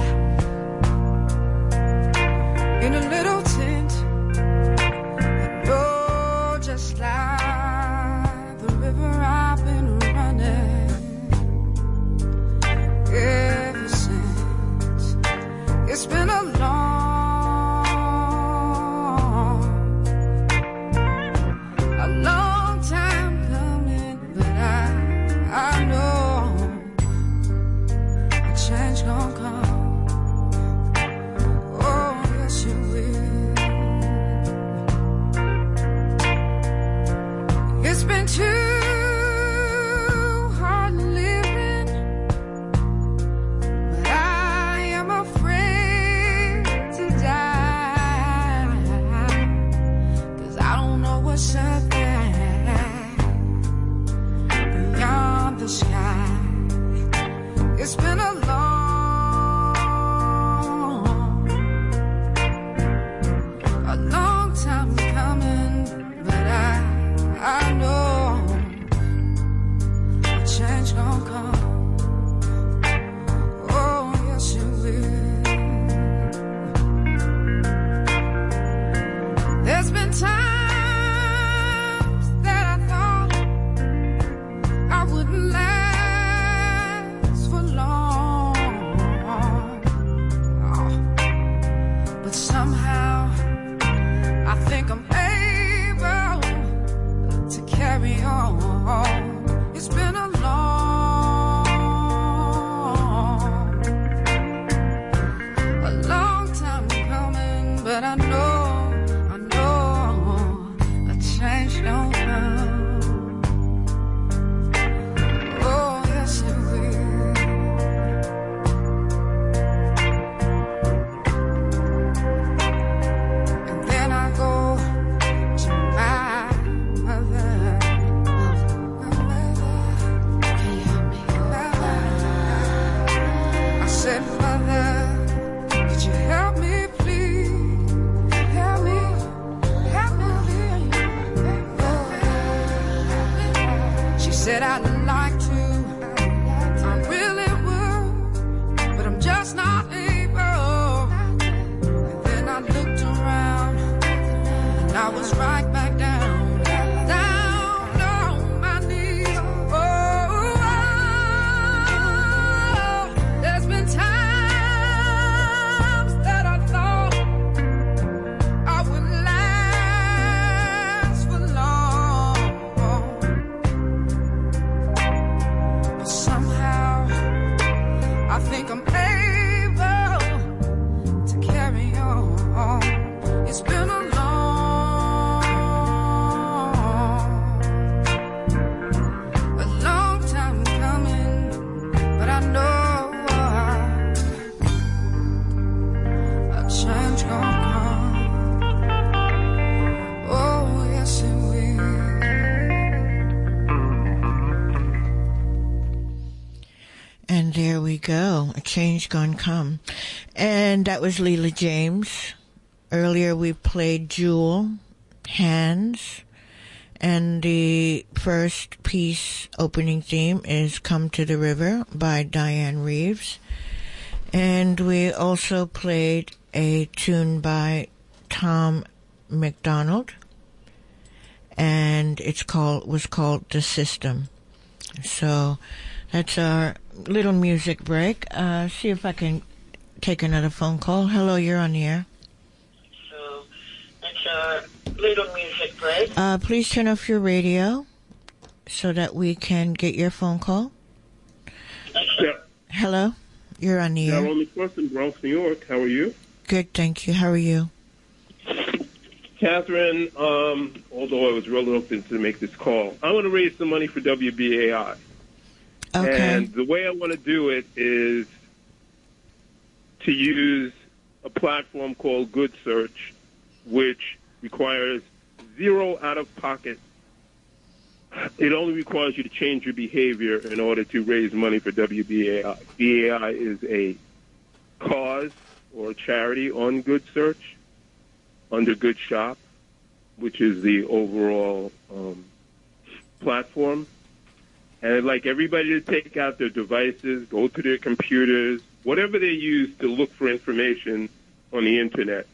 in a little tent, I know just like the river I've been running ever since. It's been a long, a long time coming, but I, I know It's been a long, a long time coming, but I, I know a change gonna come. Oh, yes, it will. There's been times that I thought I wouldn't last for long. Oh. But somehow I think I'm able to carry on. It's been a long, a long time coming, but I know, I know a change don't come. Oh, yes, it will. And then I go to my mother. My mother, can you help me? Mother. I said, Mother, could you help me, please? Help me, help me, please. She said, I'd like to, I really would, but I'm just not able. And then I looked around, and I was right back down, down on my knees. Oh, oh, there's been times that I thought I wouldn't last for long. But somehow I think I'm able to carry on. It's been a long, a long time coming, but I know a change gonna come. Oh, yes, it will. And there we go. A change gone come. And that was Leela James. Earlier we played Jewel, Hands. And the first piece opening theme is Come to the River by Diane Reeves. And we also played a tune by Tom McDonald. And it's called was called The System. So that's our little music break. Uh, see if I can take another phone call. Hello, you're on the air. So that's our little music break. Uh, please turn off your radio so that we can get your phone call. Yeah, Hello, you're on the yeah, air. Ronnie First in Bronx, New York. How are you? Good, thank you. How are you? Catherine, um, although I was reluctant to make this call, I want to raise some money for W B A I. Okay. And the way I want to do it is to use a platform called Good Search, which requires zero out-of-pocket. It only requires you to change your behavior in order to raise money for W B A I. B A I is a cause or charity on Good Search under Good Shop, which is the overall um, platform. And I'd like everybody to take out their devices, go to their computers, whatever they use to look for information on the Internet.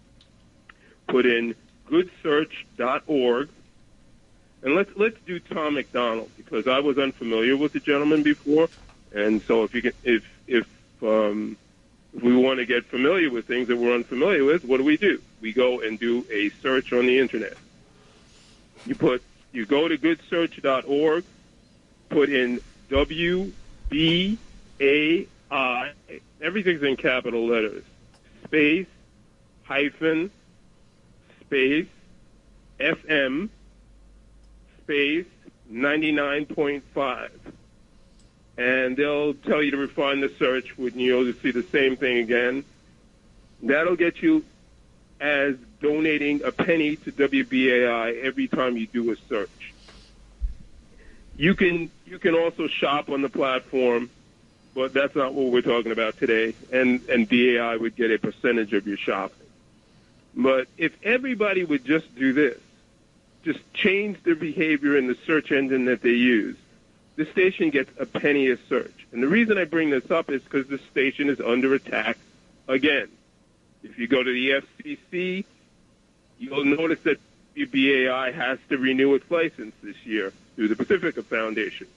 Put in good search dot org. And let's let's do Tom McDonald, because I was unfamiliar with the gentleman before. And so if you can, if if um, if we want to get familiar with things that we're unfamiliar with, what do we do? We go and do a search on the Internet. You put you go to good search dot org. Put in W B A I, everything's in capital letters, space, hyphen, space, F M, space, ninety-nine point five. And they'll tell you to refine the search, and you'll see the same thing again. That'll get you as donating a penny to W B A I every time you do a search. You can you can also shop on the platform, but that's not what we're talking about today. And, and B A I would get a percentage of your shopping. But if everybody would just do this, just change their behavior in the search engine that they use, the station gets a penny a search. And the reason I bring this up is because the station is under attack again. If you go to the F C C, you'll notice that B A I has to renew its license this year through the Pacifica Foundation.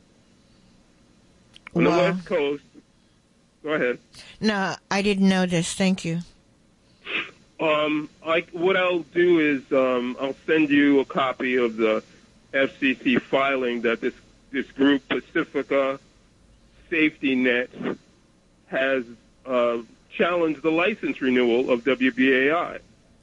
On the Wow. West Coast, go ahead. No, I didn't know this. Thank you. Um, I, what I'll do is um, I'll send you a copy of the F C C filing that this this group, Pacifica Safety Net, has uh, challenged the license renewal of W B A I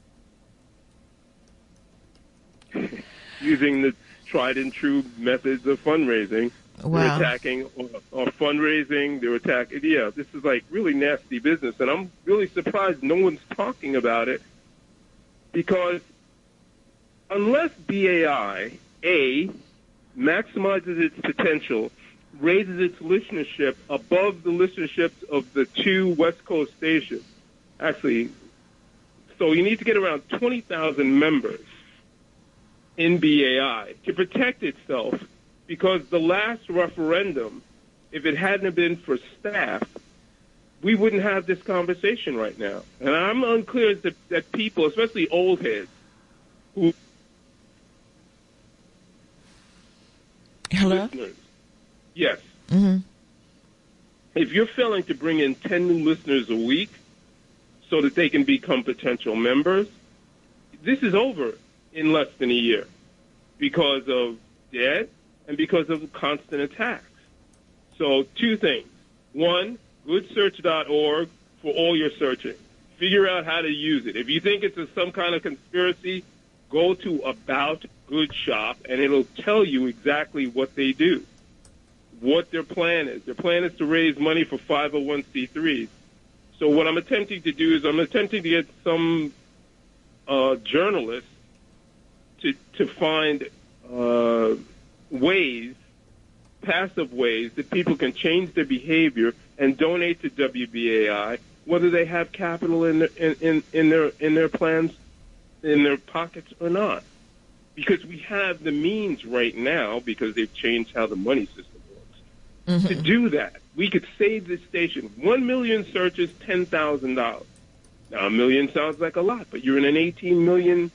using the tried and true methods of fundraising. Wow. They're attacking our fundraising. They're attacking. Yeah, this is like really nasty business, and I'm really surprised no one's talking about it because unless B A I A maximizes its potential, raises its listenership above the listenerships of the two West Coast stations, actually, so you need to get around twenty thousand members in B A I to protect itself. Because the last referendum, if it hadn't been for staff, we wouldn't have this conversation right now. And I'm unclear as to, that people, especially old heads, who Hello? listeners, yes, Mm-hmm. if you're failing to bring in ten new listeners a week so that they can become potential members, this is over in less than a year because of debt and because of constant attacks. So two things. One, good search dot org for all your searching. Figure out how to use it. If you think it's a, some kind of conspiracy, go to About Good Shop, and it'll tell you exactly what they do, what their plan is. Their plan is to raise money for five oh one c threes. So what I'm attempting to do is I'm attempting to get some uh, journalists to to find uh, ways, passive ways, that people can change their behavior and donate to W B A I, whether they have capital in their, in, in, in their in their plans, in their pockets or not. Because we have the means right now, because they've changed how the money system works, Mm-hmm. to do that. We could save this station. One million searches, ten thousand dollars. Now, a million sounds like a lot, but you're in an eighteen million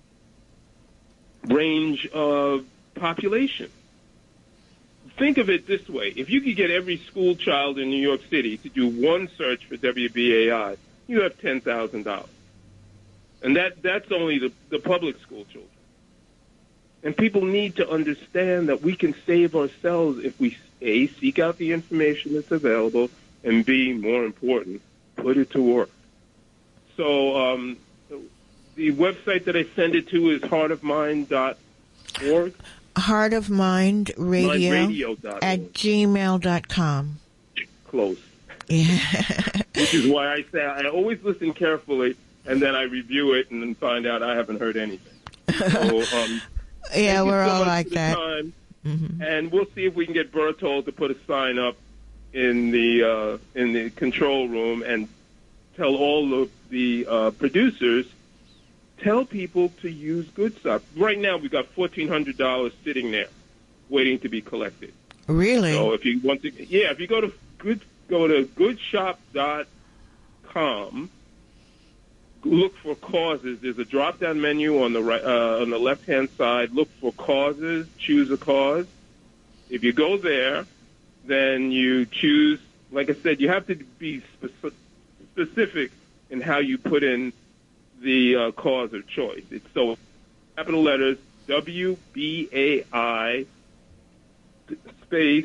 range of population. Think of it this way. If you could get every school child in New York City to do one search for W B A I, you have ten thousand dollars. And that that's only the, the public school children. And people need to understand that we can save ourselves if we, A, seek out the information that's available, and B, more important, put it to work. So um, the website that I send it to is heart of mind dot org. Heart of Mind Radio Mindradio dot org. at gmail dot com. Close. Yeah. Which is why I say I always listen carefully, and then I review it and then find out I haven't heard anything. So, um, yeah, we're so all much like for the that. time, Mm-hmm. and we'll see if we can get Berthold to put a sign up in the uh, in the control room and tell all of the uh, producers, tell people to use good stuff. Right now, we've got fourteen hundred dollars sitting there, waiting to be collected. Really? So if you want to, yeah, if you go to good, go to good shop dot com, look for causes. There's a drop-down menu on the right, uh, on the left-hand side. Look for causes. Choose a cause. If you go there, then you choose. Like I said, you have to be speci- specific in how you put in the uh, cause of choice. It's so capital letters W B A I space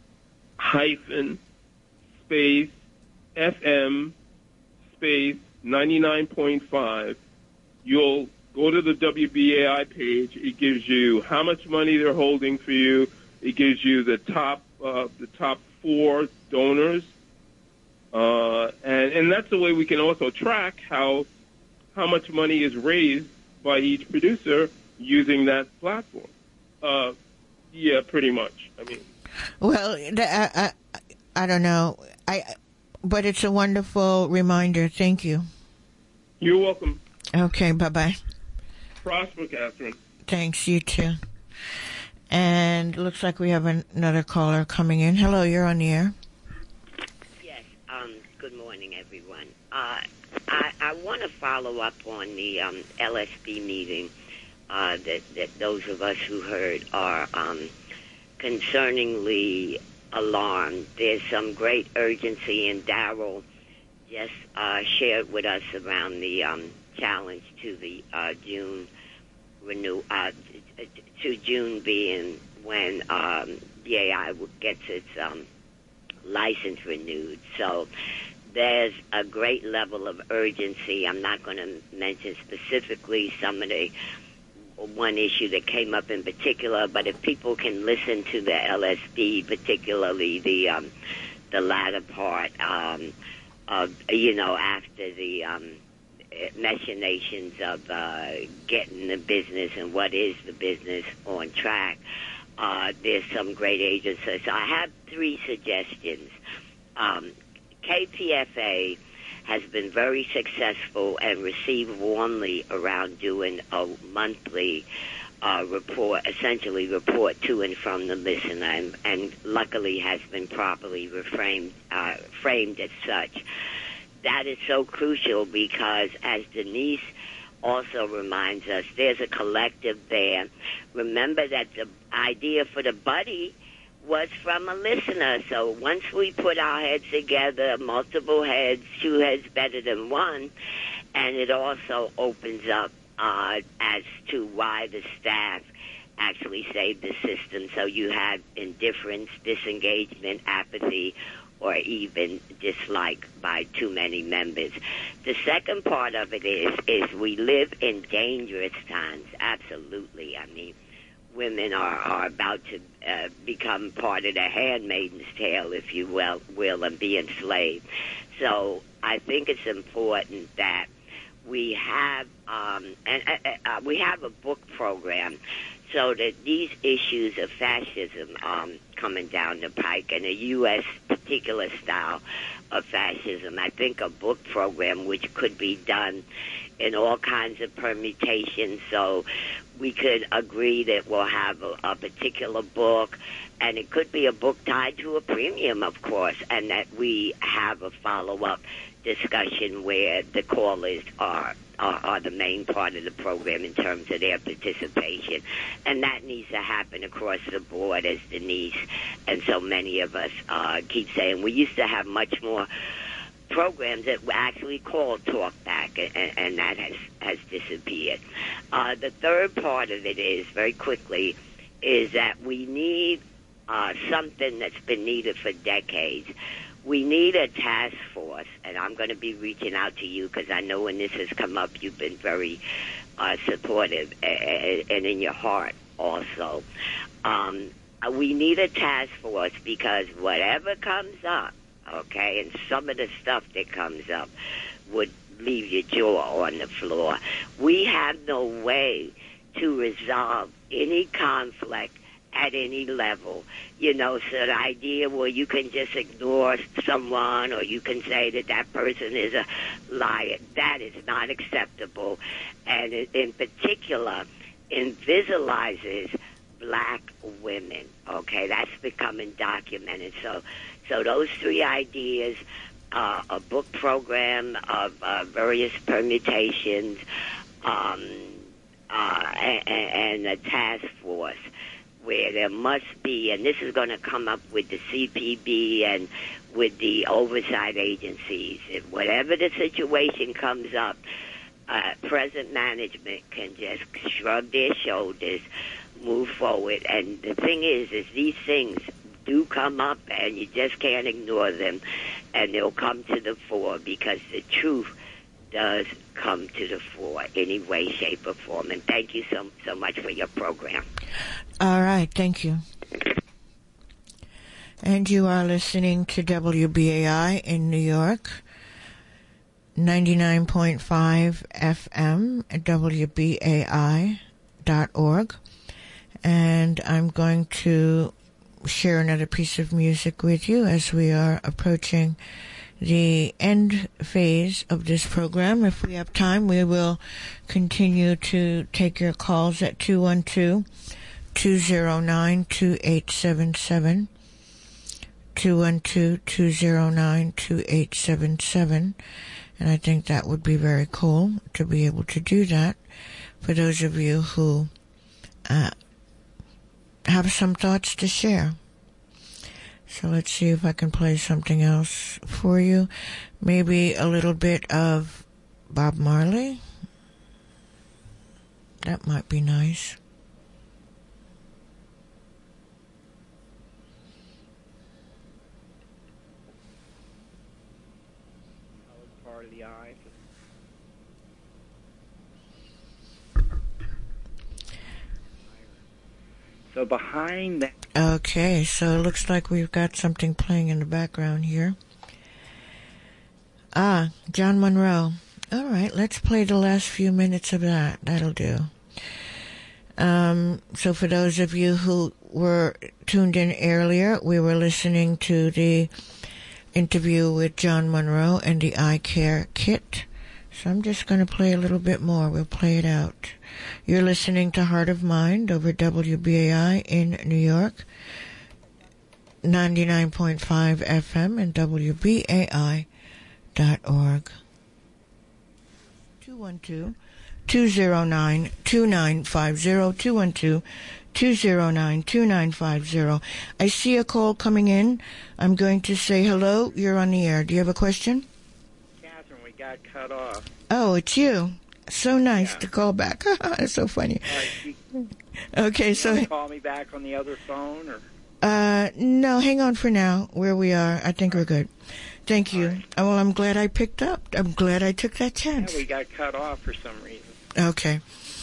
hyphen space F M space ninety-nine point five. You'll go to the W B A I page. It gives you how much money they're holding for you. It gives you the top uh, the top four donors, uh, and and that's the way we can also track how how much money is raised by each producer using that platform. Uh, yeah, pretty much. I mean, Well, the, uh, uh, I don't know. I, but it's a wonderful reminder. Thank you. You're welcome. Okay, bye-bye. Prosper, Catherine. Thanks, you too. And looks like we have an, another caller coming in. Hello, you're on the air. Yes, um, good morning, everyone. Uh, I, I want to follow up on the um, L S B meeting uh, that, that those of us who heard are um, concerningly alarmed. There's some great urgency, and Darrell just uh, shared with us around the um, challenge to the uh, June renew uh, to June being when um, B A I gets its um, license renewed. So there's a great level of urgency. I'm not going to mention specifically some of the one issue that came up in particular, but if people can listen to the L S B, particularly the um, the latter part, um, of, you know, after the um, machinations of uh, getting the business and what is the business on track, uh, there's some great agencies. So I have three suggestions. Um, K P F A has been very successful and received warmly around doing a monthly uh, report, essentially report to and from the listener, and, and luckily has been properly reframed, uh, framed as such. That is so crucial because, as Denise also reminds us, there's a collective there. Remember that the idea for the buddy was from a listener. So once we put our heads together, multiple heads, two heads better than one, and it also opens up uh, as to why the staff actually saved the system. So you have indifference, disengagement, apathy, or even dislike by too many members. The second part of it is, is we live in dangerous times. Absolutely. I mean, women are, are about to uh, become part of the handmaiden's tale, if you will, will, and be enslaved. So I think it's important that we have um, and uh, uh, we have a book program so that these issues of fascism um, coming down the pike and a U S particular style of fascism, I think a book program which could be done in all kinds of permutations. So we could agree that we'll have a, a particular book, and it could be a book tied to a premium, of course, and that we have a follow-up discussion where the callers are, are are the main part of the program in terms of their participation. And that needs to happen across the board, as Denise and so many of us uh, keep saying. We used to have much more programs that were actually called Talkback, and, and that has, has disappeared. Uh, the third part of it is, very quickly, is that we need uh, something that's been needed for decades. We need a task force, and I'm going to be reaching out to you because I know when this has come up, you've been very uh, supportive and, and in your heart also. Um, we need a task force because whatever comes up, okay, and some of the stuff that comes up would leave your jaw on the floor. We have no way to resolve any conflict at any level. You know, so the idea where you can just ignore someone or you can say that that person is a liar, that is not acceptable. And it, in particular, invisibilizes black women. Okay, that's becoming documented. So, so those three ideas, uh, a book program of uh, various permutations, um, uh, and, and a task force where there must be, and this is going to come up with the C P B and with the oversight agencies. If whatever the situation comes up, uh, present management can just shrug their shoulders, move forward. And the thing is, is these things do come up, and you just can't ignore them, and they'll come to the fore because the truth does come to the fore in any way, shape, or form. And thank you so so much for your program. All right, thank you. And you are listening to W B A I in New York, ninety-nine point five F M at W B A I dot org. And I'm going to share another piece of music with you as we are approaching the end phase of this program. If we have time, we will continue to take your calls at two one two, two zero nine, two eight seven seven, two one two, two zero nine, two eight seven seven, and I think that would be very cool to be able to do that for those of you who uh, have some thoughts to share. So let's see if I can play something else for you. Maybe a little bit of Bob Marley. That might be nice. Part of the eye. So behind that. Okay, so it looks like we've got something playing in the background here. Ah, John Monroe. All right, let's play the last few minutes of that. That'll do. Um, so for those of you who were tuned in earlier, we were listening to the interview with John Monroe and the Eye Care Kit. So I'm just going to play a little bit more. We'll play it out. You're listening to Heart of Mind over W B A I in New York, ninety-nine point five F M and W B A I dot org. two one two, two zero nine, two nine five zero, two one two, two zero nine, two nine five zero. I see a call coming in. I'm going to say hello. You're on the air. Do you have a question? Catherine, we got cut off. Oh, it's you. So nice yeah. to call back. It's so funny. All right, you, okay, you so want to call me back on the other phone, or? Uh, no, hang on for now. Where we are, I think we're good. Thank you. Right. Oh, well, I'm glad I picked up. I'm glad I took that chance. Yeah, we got cut off for some reason. Okay.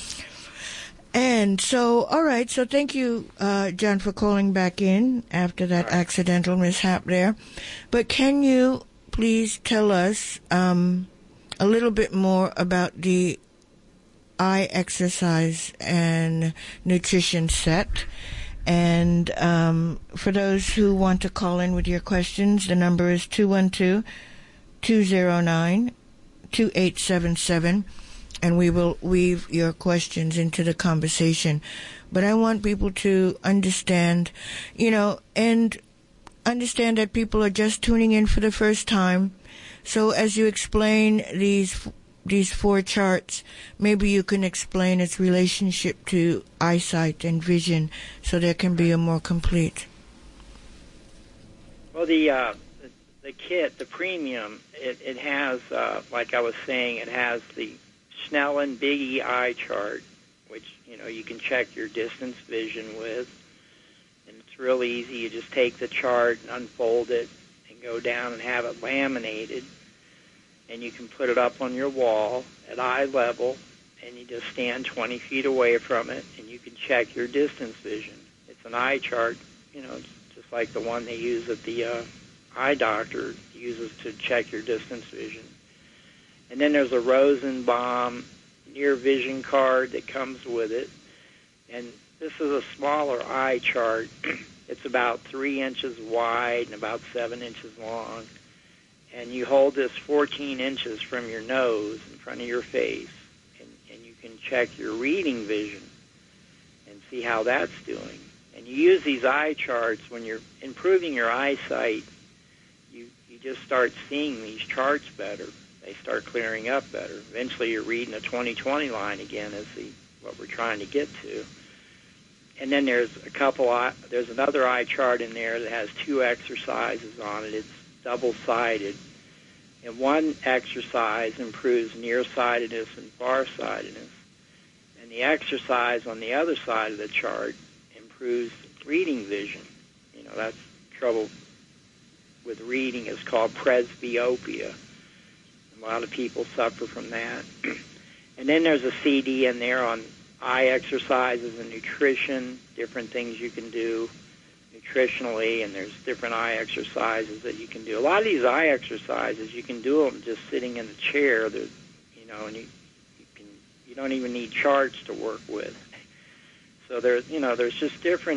And so, all right. So, thank you, uh, John, for calling back in after that right. accidental mishap there. But can you please tell us um, a little bit more about the eye exercise and nutrition set? And um, for those who want to call in with your questions, the number is two one two, two zero nine, two eight seven seven, and we will weave your questions into the conversation. But I want people to understand, you know, and understand that people are just tuning in for the first time. So as you explain these these four charts, maybe you can explain its relationship to eyesight and vision so there can be a more complete. Well, the uh, the, the kit, the premium, it, it has, uh, like I was saying, it has the Snellen Big E eye chart, which, you know, you can check your distance vision with. And it's real easy. You just take the chart and unfold it and go down and have it laminated. And you can put it up on your wall at eye level, and you just stand twenty feet away from it, and you can check your distance vision. It's an eye chart, you know, just like the one they use at the uh, eye doctor uses to check your distance vision. And then there's a Rosenbaum near vision card that comes with it. And this is a smaller eye chart. It's about three inches wide and about seven inches long. And you hold this fourteen inches from your nose in front of your face, and, and you can check your reading vision and see how that's doing. And you use these eye charts when you're improving your eyesight. You you just start seeing these charts better. They start clearing up better. Eventually, you're reading a twenty twenty line again, is the what we're trying to get to. And then there's a couple. There's another eye chart in there that has two exercises on it. It's double-sided, and one exercise improves nearsightedness and farsightedness, and the exercise on the other side of the chart improves reading vision. You know, that's trouble with reading is called presbyopia. A lot of people suffer from that. And then there's a C D in there on eye exercises and nutrition, different things you can do nutritionally, and there's different eye exercises that you can do. A lot of these eye exercises, you can do them just sitting in the chair. That, you know, and you, you can you don't even need charts to work with. So there's you know there's just different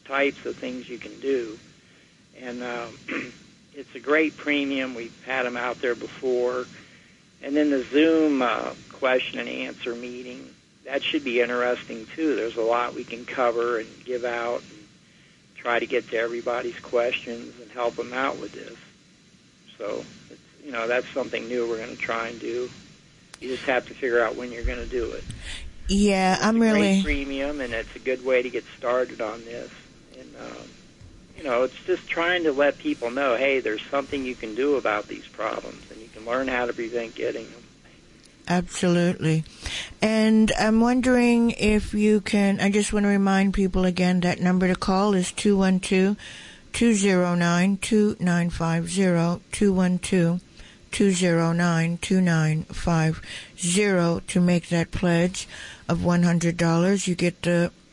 types of things you can do. And um, it's a great premium. We've had them out there before. And then the Zoom uh, question and answer meeting, that should be interesting, too. There's a lot we can cover and give out and try to get to everybody's questions and help them out with this. So, it's, you know, that's something new we're going to try and do. You just have to figure out when you're going to do it. Yeah, it's I'm a really... great premium, and it's a good way to get started on this. And, um, you know, it's just trying to let people know, hey, there's something you can do about these problems, and you can learn how to prevent getting them. Absolutely. And I'm wondering if you can, I just want to remind people again that number to call is two one two, two zero nine, two nine five zero, two one two, two zero nine, two nine five zero to make that pledge of one hundred dollars. You get the